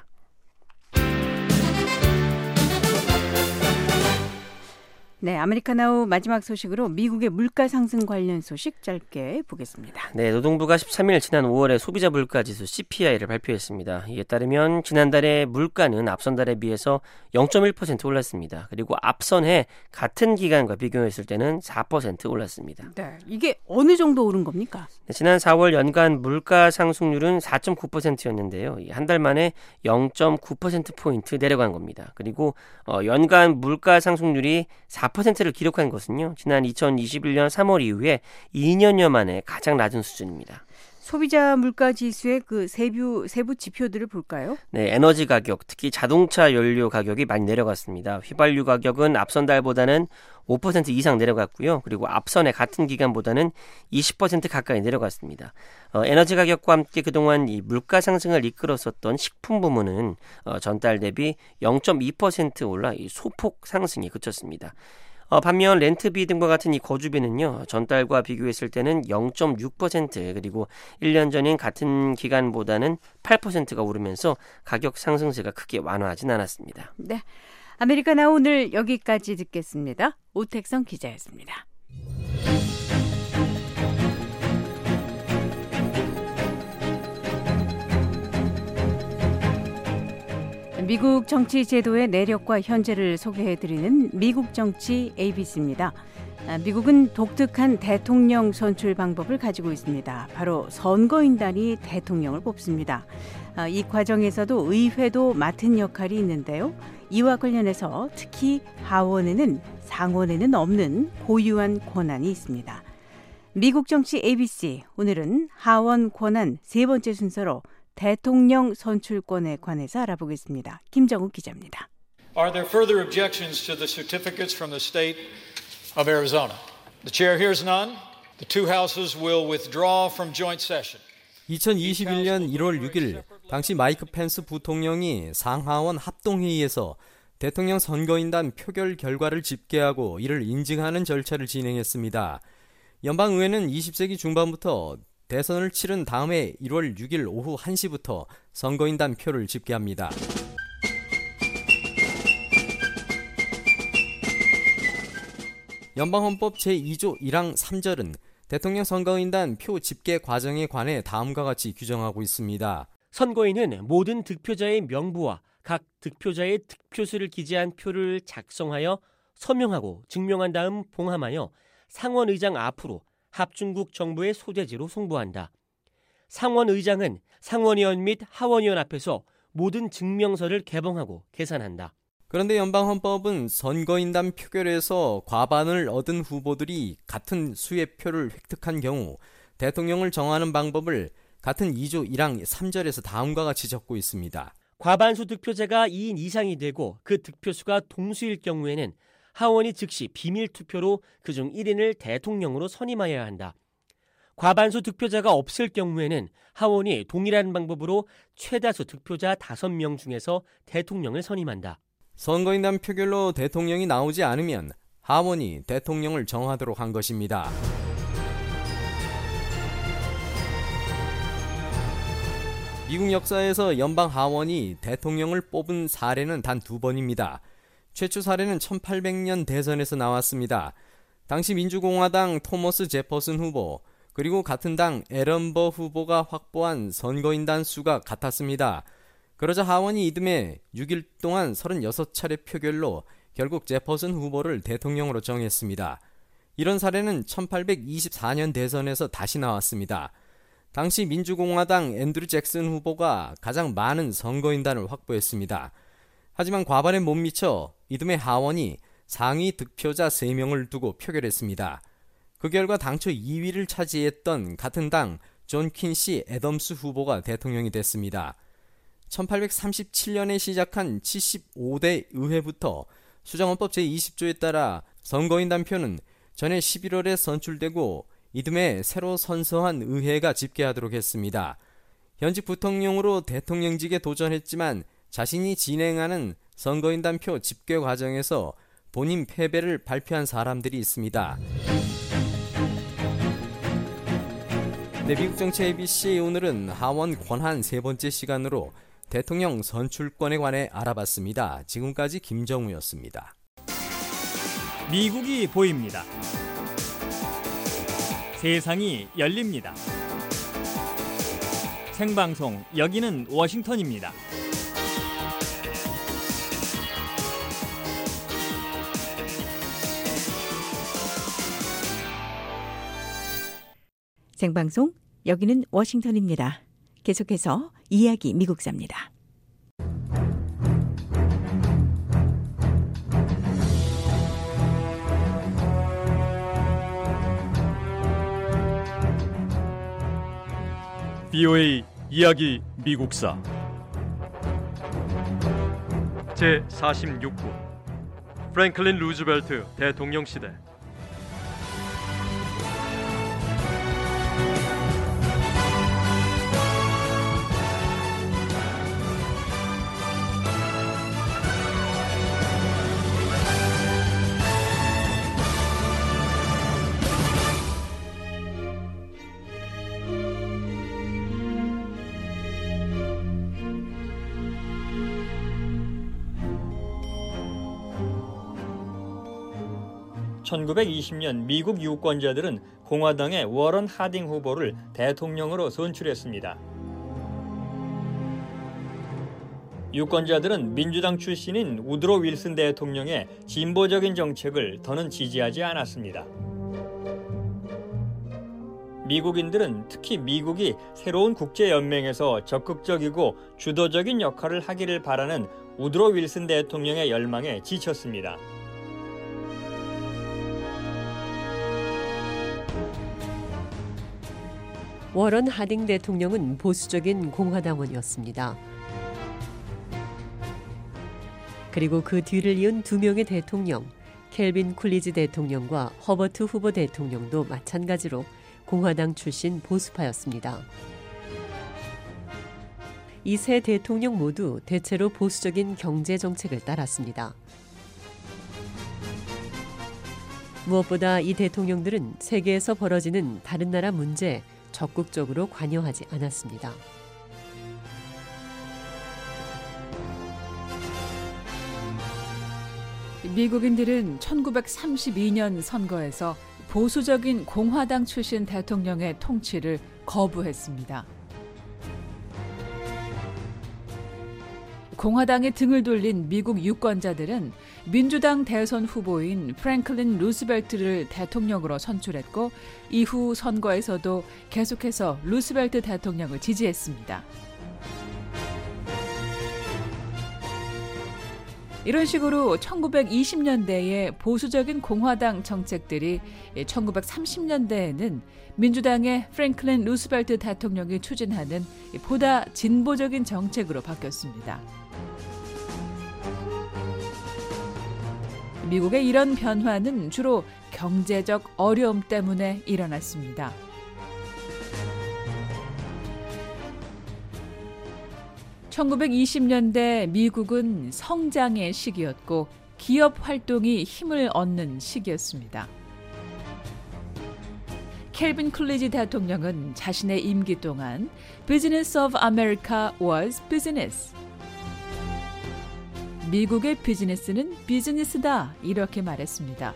네, 아메리카나우 마지막 소식으로 미국의 물가 상승 관련 소식 짧게 보겠습니다. 네, 노동부가 13일 지난 5월에 소비자 물가지수 CPI를 발표했습니다. 이에 따르면 지난달에 물가는 앞선 달에 비해서 0.1% 올랐습니다. 그리고 앞선 해 같은 기간과 비교했을 때는 4% 올랐습니다. 네, 이게 어느 정도 오른 겁니까? 네, 지난 4월 연간 물가 상승률은 4.9%였는데요. 한 달 만에 0.9%포인트 내려간 겁니다. 그리고 연간 물가 상승률이 4%를 기록한 것은요, 지난 2021년 3월 이후에 2년여 만에 가장 낮은 수준입니다. 소비자 물가 지수의 그 세부 지표들을 볼까요? 네, 에너지 가격, 특히 자동차 연료 가격이 많이 내려갔습니다. 휘발유 가격은 앞선 달보다는 5% 이상 내려갔고요. 그리고 앞선의 같은 기간보다는 20% 가까이 내려갔습니다. 에너지 가격과 함께 그동안 이 물가 상승을 이끌었었던 식품 부문은 전달 대비 0.2% 올라 이 소폭 상승에 그쳤습니다. 반면 렌트비 등과 같은 이 거주비는요, 전달과 비교했을 때는 0.6% 그리고 1년 전인 같은 기간보다는 8%가 오르면서 가격 상승세가 크게 완화하진 않았습니다. 네, 아메리카나 오늘 여기까지 듣겠습니다. 오택성 기자였습니다. 미국 정치 제도의 내력과 현재를 소개해드리는 미국 정치 ABC입니다. 미국은 독특한 대통령 선출 방법을 가지고 있습니다. 바로 선거인단이 대통령을 뽑습니다. 이 과정에서도 의회도 맡은 역할이 있는데요. 이와 관련해서 특히 하원에는 상원에는 없는 고유한 권한이 있습니다. 미국 정치 ABC, 오늘은 하원 권한 세 번째 순서로 대통령 선출권에 관해서 알아보겠습니다. 김정욱 기자입니다. Are there further objections to the certificates from the state of Arizona? The chair hears none. The two houses will withdraw from joint session. 2021년 1월 6일 당시 마이크 펜스 부통령이 상하원 합동회의에서 대통령 선거인단 표결 결과를 집계하고 이를 인증하는 절차를 진행했습니다. 연방의회는 20세기 중반부터 대선을 치른 다음해 1월 6일 오후 1시부터 선거인단 표를 집계합니다. 연방헌법 제2조 1항 3절은 대통령 선거인단 표 집계 과정에 관해 다음과 같이 규정하고 있습니다. 선거인은 모든 득표자의 명부와 각 득표자의 득표수를 기재한 표를 작성하여 서명하고 증명한 다음 봉함하여 상원의장 앞으로 합중국 정부의 소재지로 송부한다. 상원의장은 상원의원 및 하원의원 앞에서 모든 증명서를 개봉하고 계산한다. 그런데 연방헌법은 선거인단 표결에서 과반을 얻은 후보들이 같은 수의 표를 획득한 경우 대통령을 정하는 방법을 같은 2조 1항 3절에서 다음과 같이 적고 있습니다. 과반수 득표자가 2인 이상이 되고 그 득표수가 동수일 경우에는 하원이 즉시 비밀투표로 그중 1인을 대통령으로 선임하여야 한다. 과반수 득표자가 없을 경우에는 하원이 동일한 방법으로 최다수 득표자 5명 중에서 대통령을 선임한다. 선거인단 표결로 대통령이 나오지 않으면 하원이 대통령을 정하도록 한 것입니다. 미국 역사에서 연방 하원이 대통령을 뽑은 사례는 단 2번입니다. 최초 사례는 1800년 대선에서 나왔습니다. 당시 민주공화당 토머스 제퍼슨 후보 그리고 같은 당 앨런 버 후보가 확보한 선거인단 수가 같았습니다. 그러자 하원이 이듬해 6일 동안 36차례 표결로 결국 제퍼슨 후보를 대통령으로 정했습니다. 이런 사례는 1824년 대선에서 다시 나왔습니다. 당시 민주공화당 앤드류 잭슨 후보가 가장 많은 선거인단을 확보했습니다. 하지만 과반에 못 미쳐 이듬해 하원이 상위 득표자 3명을 두고 표결했습니다. 그 결과 당초 2위를 차지했던 같은 당 존 퀸시 애덤스 후보가 대통령이 됐습니다. 1837년에 시작한 75대 의회부터 수정헌법 제20조에 따라 선거인단표는 전해 11월에 선출되고 이듬해 새로 선서한 의회가 집계하도록 했습니다. 현직 부통령으로 대통령직에 도전했지만 자신이 진행하는 선거인단표 집계 과정에서 본인 패배를 발표한 사람들이 있습니다. 네, 미국 정치 ABC 오늘은 하원 권한 세 번째 시간으로 대통령 선출권에 관해 알아봤습니다. 지금까지 김정우였습니다. 미국이 보입니다. 세상이 열립니다. 생방송, 여기는 워싱턴입니다. 생방송, 여기는 워싱턴입니다. 계속해서 이야기 미국사입니다. VOA 이야기 미국사 제46부 프랭클린 루즈벨트 대통령 시대. (1920년) 미국 유권자들은 공화당의 워런 하딩 후보를 대통령으로 선출했습니다. 유권자들은 민주당 출신인 우드로 윌슨 대통령의 진보적인 정책을 더는 지지하지 않았습니다. 미국인들은 특히 미국이 새로운 국제연맹에서 적극적이고 주도적인 역할을 하기를 바라는 우드로 윌슨 대통령의 열망에 지쳤습니다. 워런 하딩 대통령은 보수적인 공화당원이었습니다. 그리고 그 뒤를 이은 두 명의 대통령, 켈빈 쿨리지 대통령과 허버트 후보 대통령도 마찬가지로 공화당 출신 보수파였습니다. 이 세 대통령 모두 대체로 보수적인 경제 정책을 따랐습니다. 무엇보다 이 대통령들은 세계에서 벌어지는 다른 나라 문제에 적극적으로 관여하지 않았습니다. 미국인들은 1932년 선거에서 보수적인 공화당 출신 대통령의 통치를 거부했습니다. 공화당에 등을 돌린 미국 유권자들은 민주당 대선 후보인 프랭클린 루스벨트를 대통령으로 선출했고 이후 선거에서도 계속해서 루스벨트 대통령을 지지했습니다. 이런 식으로 1920년대의 보수적인 공화당 정책들이 1930년대에는 민주당의 프랭클린 루스벨트 대통령이 추진하는 보다 진보적인 정책으로 바뀌었습니다. 미국의 이런 변화는 주로 경제적 어려움 때문에 일어났습니다. (1920년대) 미국은 성장의 시기였고 기업 활동이 힘을 얻는 시기였습니다. 켈빈 쿨리지 대통령은 자신의 임기 동안 Business of America was business. 미국의 비즈니스는 비즈니스다 이렇게 말했습니다.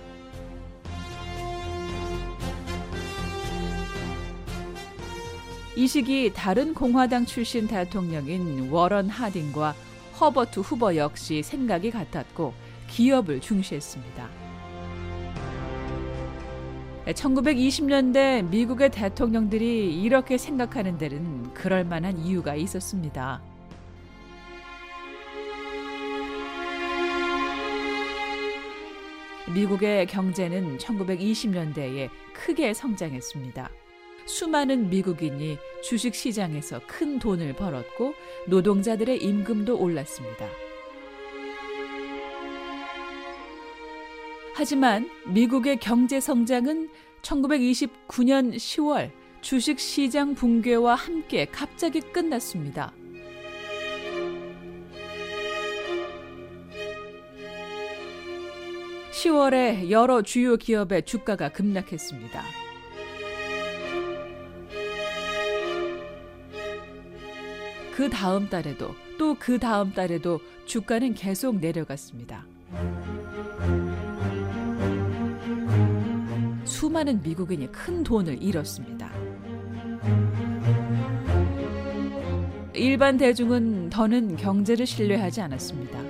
이 시기 다른 공화당 출신 대통령인 워런 하딩과 허버트 후보 역시 생각이 같았고 기업을 중시했습니다. 1920년대 미국의 대통령들이 이렇게 생각하는 데는 그럴 만한 이유가 있었습니다. 미국의 경제는 1920년대에 크게 성장했습니다. 수많은 미국인이 주식시장에서 큰 돈을 벌었고 노동자들의 임금도 올랐습니다. 하지만 미국의 경제 성장은 1929년 10월 주식시장 붕괴와 함께 갑자기 끝났습니다. (10월에) 여러 주요 기업의 주가가 급락했습니다. 그 다음 달에도 또 그 다음 달에도 주가는 계속 내려갔습니다. 수많은 미국인이 큰 돈을 잃었습니다. 일반 대중은 더는 경제를 신뢰하지 않았습니다.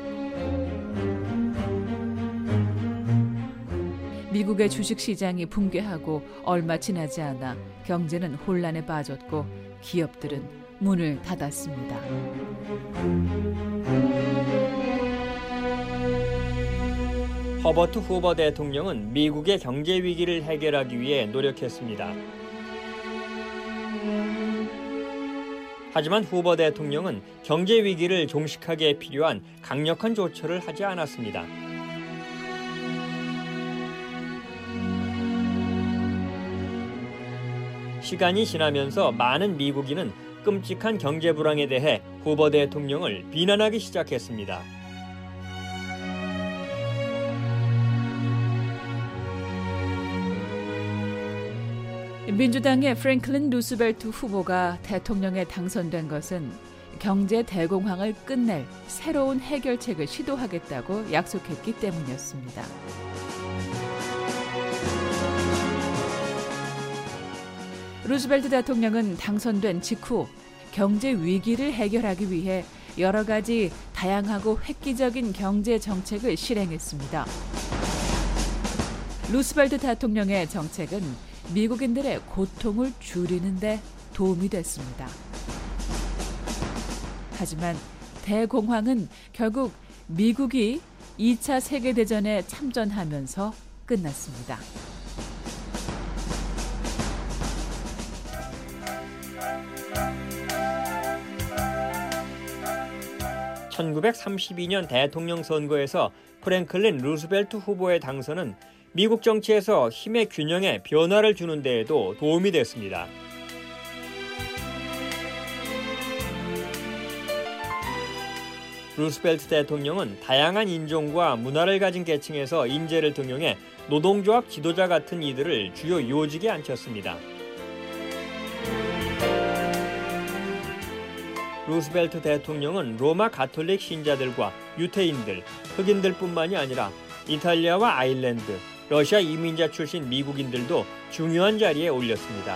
미국의 주식시장이 붕괴하고 얼마 지나지 않아 경제는 혼란에 빠졌고 기업들은 문을 닫았습니다. 허버트 후버 대통령은 미국의 경제 위기를 해결하기 위해 노력했습니다. 하지만 후버 대통령은 경제 위기를 종식하기에 필요한 강력한 조처를 하지 않았습니다. 시간이 지나면서 많은 미국인은 끔찍한 경제 불황에 대해 후버 대통령을 비난하기 시작했습니다. 민주당의 프랭클린 루스벨트 후보가 대통령에 당선된 것은 경제 대공황을 끝낼 새로운 해결책을 시도하겠다고 약속했기 때문이었습니다. 루스벨트 대통령은 당선된 직후 경제 위기를 해결하기 위해 여러 가지 다양하고 획기적인 경제 정책을 실행했습니다. 루스벨트 대통령의 정책은 미국인들의 고통을 줄이는 데 도움이 됐습니다. 하지만 대공황은 결국 미국이 2차 세계대전에 참전하면서 끝났습니다. (1932년) 대통령 선거에서 프랭클린 루스벨트 후보의 당선은 미국 정치에서 힘의 균형에 변화를 주는 데에도 도움이 됐습니다. 루스벨트 대통령은 다양한 인종과 문화를 가진 계층에서 인재를 등용해 노동조합 지도자 같은 이들을 주요 요직에 앉혔습니다. 루스벨트 대통령은 로마 가톨릭 신자들과 유태인들, 흑인들뿐만이 아니라 이탈리아와 아일랜드, 러시아 이민자 출신 미국인들도 중요한 자리에 올렸습니다.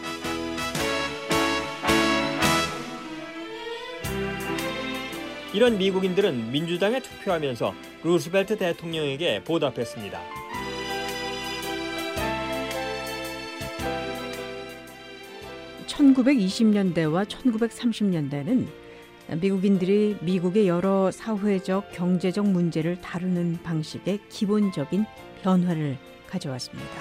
이런 미국인들은 민주당에 투표하면서 루스벨트 대통령에게 보답했습니다. (1920년대와 1930년대는) 미국인들이 미국의 여러 사회적, 경제적 문제를 다루는 방식에 기본적인 변화를 가져왔습니다.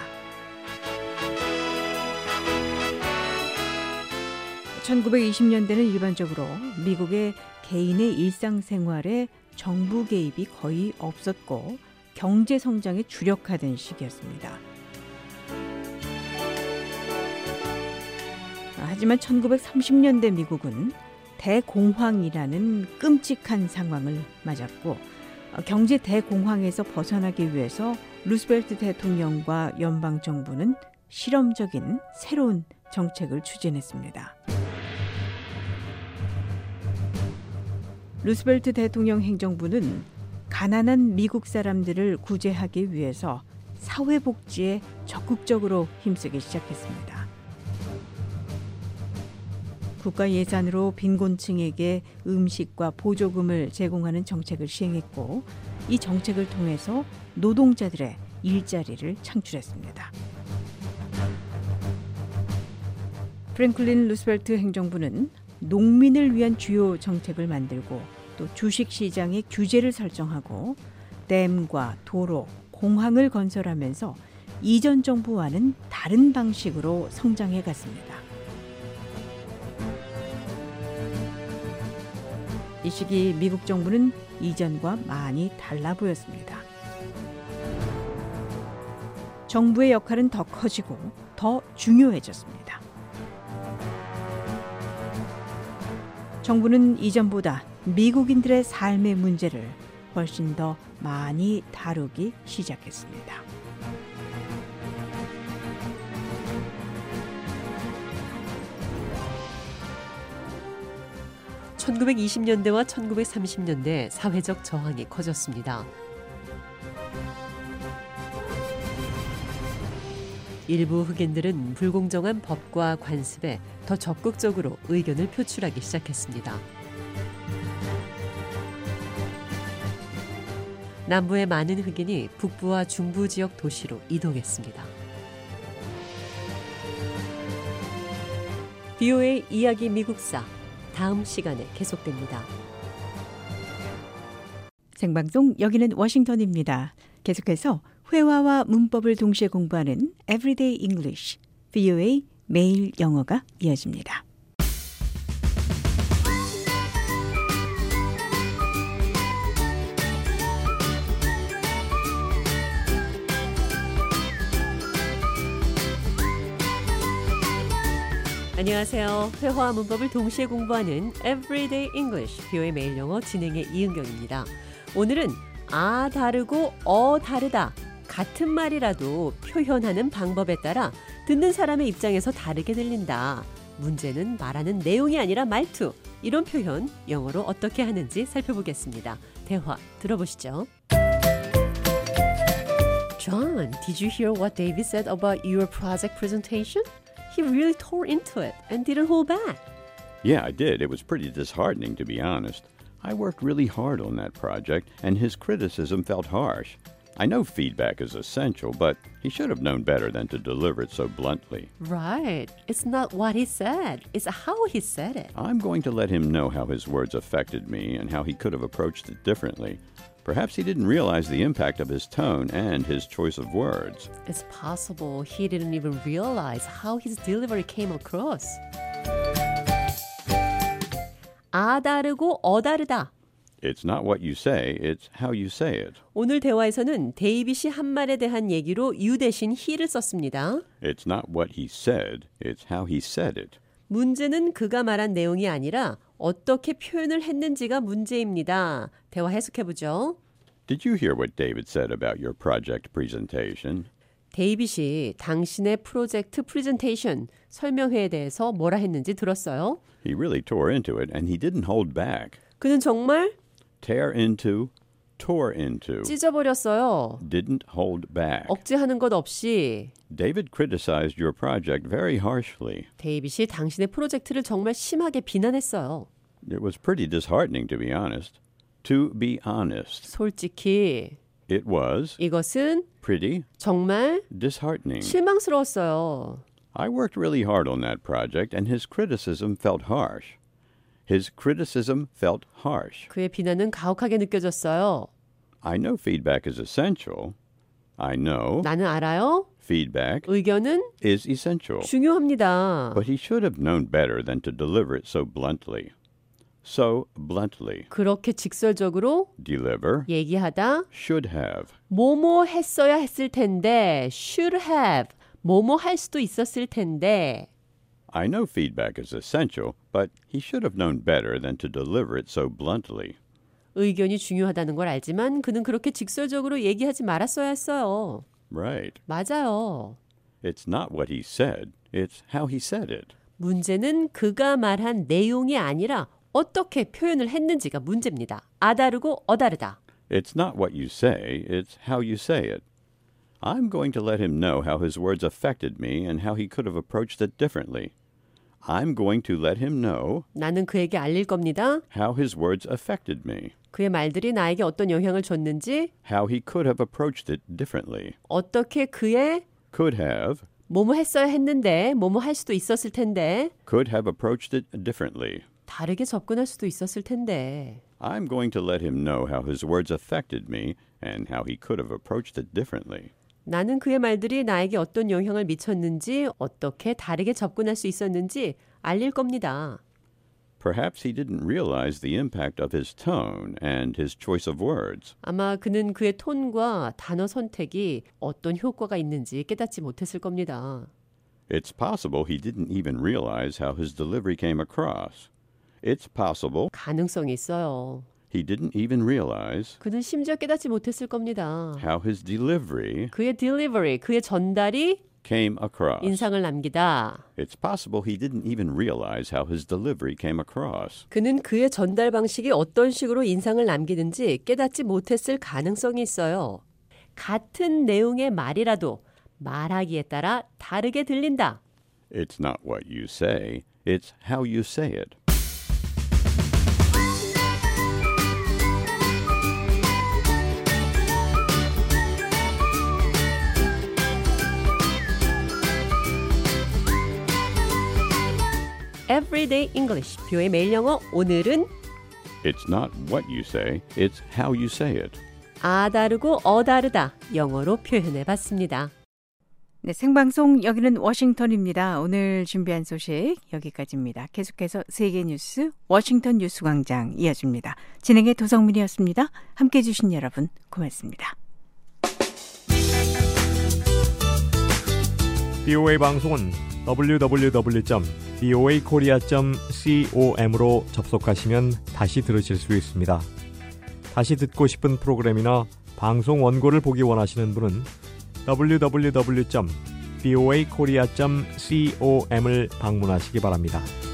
1920년대는 일반적으로 미국의 개인의 일상생활에 정부 개입이 거의 없었고 경제 성장에 주력하던 시기였습니다. 하지만 1930년대 미국은 대공황이라는 끔찍한 상황을 맞았고 경제 대공황에서 벗어나기 위해서 루스벨트 대통령과 연방정부는 실험적인 새로운 정책을 추진했습니다. 루스벨트 대통령 행정부는 가난한 미국 사람들을 구제하기 위해서 사회복지에 적극적으로 힘쓰기 시작했습니다. 국가 예산으로 빈곤층에게 음식과 보조금을 제공하는 정책을 시행했고 이 정책을 통해서 노동자들의 일자리를 창출했습니다. 프랭클린 루스벨트 행정부는 농민을 위한 주요 정책을 만들고 또 주식시장의 규제를 설정하고 댐과 도로, 공항을 건설하면서 이전 정부와는 다른 방식으로 성장해 갔습니다. 이 시기 미국 정부는 이전과 많이 달라 보였습니다. 정부의 역할은 더 커지고 더 중요해졌습니다. 정부는 이전보다 미국인들의 삶의 문제를 훨씬 더 많이 다루기 시작했습니다. (1920년대와 1930년대) 사회적 저항이 커졌습니다. 일부 흑인들은 불공정한 법과 관습에 더 적극적으로 의견을 표출하기 시작했습니다. 남부의 많은 흑인이 북부와 중부 지역 도시로 이동했습니다. VOA 이야기 미국사 다음 시간에 계속됩니다. 생방송 여기는 워싱턴입니다. 계속해서 회화와 문법을 동시에 공부하는 Everyday English, VOA 매일 영어가 이어집니다. 안녕하세요. 회화와 문법을 동시에 공부하는 Everyday English, VOA 매일 영어 진행의 이은경입니다. 오늘은 아 다르고 어 다르다. 같은 말이라도 표현하는 방법에 따라 듣는 사람의 입장에서 다르게 들린다. 문제는 말하는 내용이 아니라 말투. 이런 표현 영어로 어떻게 하는지 살펴보겠습니다. 대화 들어보시죠. John, did you hear what David said about your project presentation? He really tore into it and didn't hold back. Yeah, I did. It was pretty disheartening, to be honest. I worked really hard on that project, and his criticism felt harsh. I know feedback is essential, but he should have known better than to deliver it so bluntly. Right. It's not what he said. It's how he said it. I'm going to let him know how his words affected me and how he could have approached it differently. Perhaps he didn't realize the impact of his tone and his choice of words. It's possible he didn't even realize how his delivery came across. 아 다르고 어 다르다. It's not what you say, it's how you say it. 오늘 대화에서는 데이빗이 한 말에 대한 얘기로 you 대신 he를 썼습니다. It's not what he said, it's how he said it. 문제는 그가 말한 내용이 아니라 어떻게 표현을 했는지가 문제입니다. 대화 해석해보죠. Did you hear what David said about your project presentation? 데이빗이 당신의 프로젝트 프레젠테이션, 설명회에 대해서 뭐라 했는지 들었어요? He really tore into it and he didn't hold back. 그는 정말 Tear into, tore into. 찢어버렸어요. Didn't hold back. 억제하는 것 없이. David criticized your project very harshly. 데이빗이 당신의 프로젝트를 정말 심하게 비난했어요. It was pretty disheartening, to be honest. To be honest. 솔직히 It was 이것은 pretty 정말 disheartening. 실망스러웠어요. I worked really hard on that project and his criticism felt harsh. His criticism felt harsh. 그의 비난은 가혹하게 느껴졌어요. I know feedback is essential. I know 나는 알아요. feedback 의견은 is essential. 중요합니다. But he should have known better than to deliver it so bluntly. So bluntly. 그렇게 직설적으로 Deliver 얘기하다 should have. 뭐뭐 했어야 했을 텐데 should have 뭐뭐 할 수도 있었을 텐데 I know feedback is essential, but he should have known better than to deliver it so bluntly. 의견이 중요하다는 걸 알지만 그는 그렇게 직설적으로 얘기하지 말았어야 했어요. Right. 맞아요. It's not what he said, it's how he said it. 문제는 그가 말한 내용이 아니라 어떻게 표현을 했는지가 문제입니다. 아 다르고 어 다르다. It's not what you say, it's how you say it. I'm going to let him know how his words affected me and how he could have approached it differently. I'm going to let him know 나는 그에게 알릴 겁니다. how his words affected me, 그의 말들이 나에게 어떤 영향을 줬는지, how he could have approached it differently. 어떻게 그의 Could have, 뭐뭐 했어야 했는데 뭐뭐 할 수도 있었을 텐데 could have approached it differently. 다르게 접근할 수도 있었을 텐데 I'm going to let him know how his words affected me and how he could have approached it differently. 나는 그의 말들이 나에게 어떤 영향을 미쳤는지, 어떻게 다르게 접근할 수 있었는지 알릴 겁니다. Perhaps he didn't realize the impact of his tone and his choice of words. 아마 그는 그의 톤과 단어 선택이 어떤 효과가 있는지 깨닫지 못했을 겁니다. It's possible he didn't even realize how his delivery came across. It's possible 가능성이 있어요. he didn't even realize 그는 심지어 깨닫지 못했을 겁니다. how his delivery 그의 delivery, 그의 전달이 came across. 인상을 남기다. It's possible he didn't even realize how his delivery came across. 그는 그의 전달 방식이 어떤 식으로 인상을 남기는지 깨닫지 못했을 가능성이 있어요. 같은 내용의 말이라도 말하기에 따라 다르게 들린다. It's not what you say, it's how you say it. Everyday English, 뷰의 매일 영어. 오늘은 It's not what you say, it's how you say it. 아 다르고 어 다르다 영어로 표현해봤습니다. 네, 생방송 여기는 워싱턴입니다. 오늘 준비한 소식 여기까지입니다. 계속해서 세계 뉴스 워싱턴 뉴스광장 이어집니다. 진행의 도성민이었습니다. 함께해 주신 여러분 고맙습니다. BOA 방송은 www.boakorea.com으로 접속하시면 다시 들으실 수 있습니다. 다시 듣고 싶은 프로그램이나 방송 원고를 보기 원하시는 분은 www.boakorea.com을 방문하시기 바랍니다.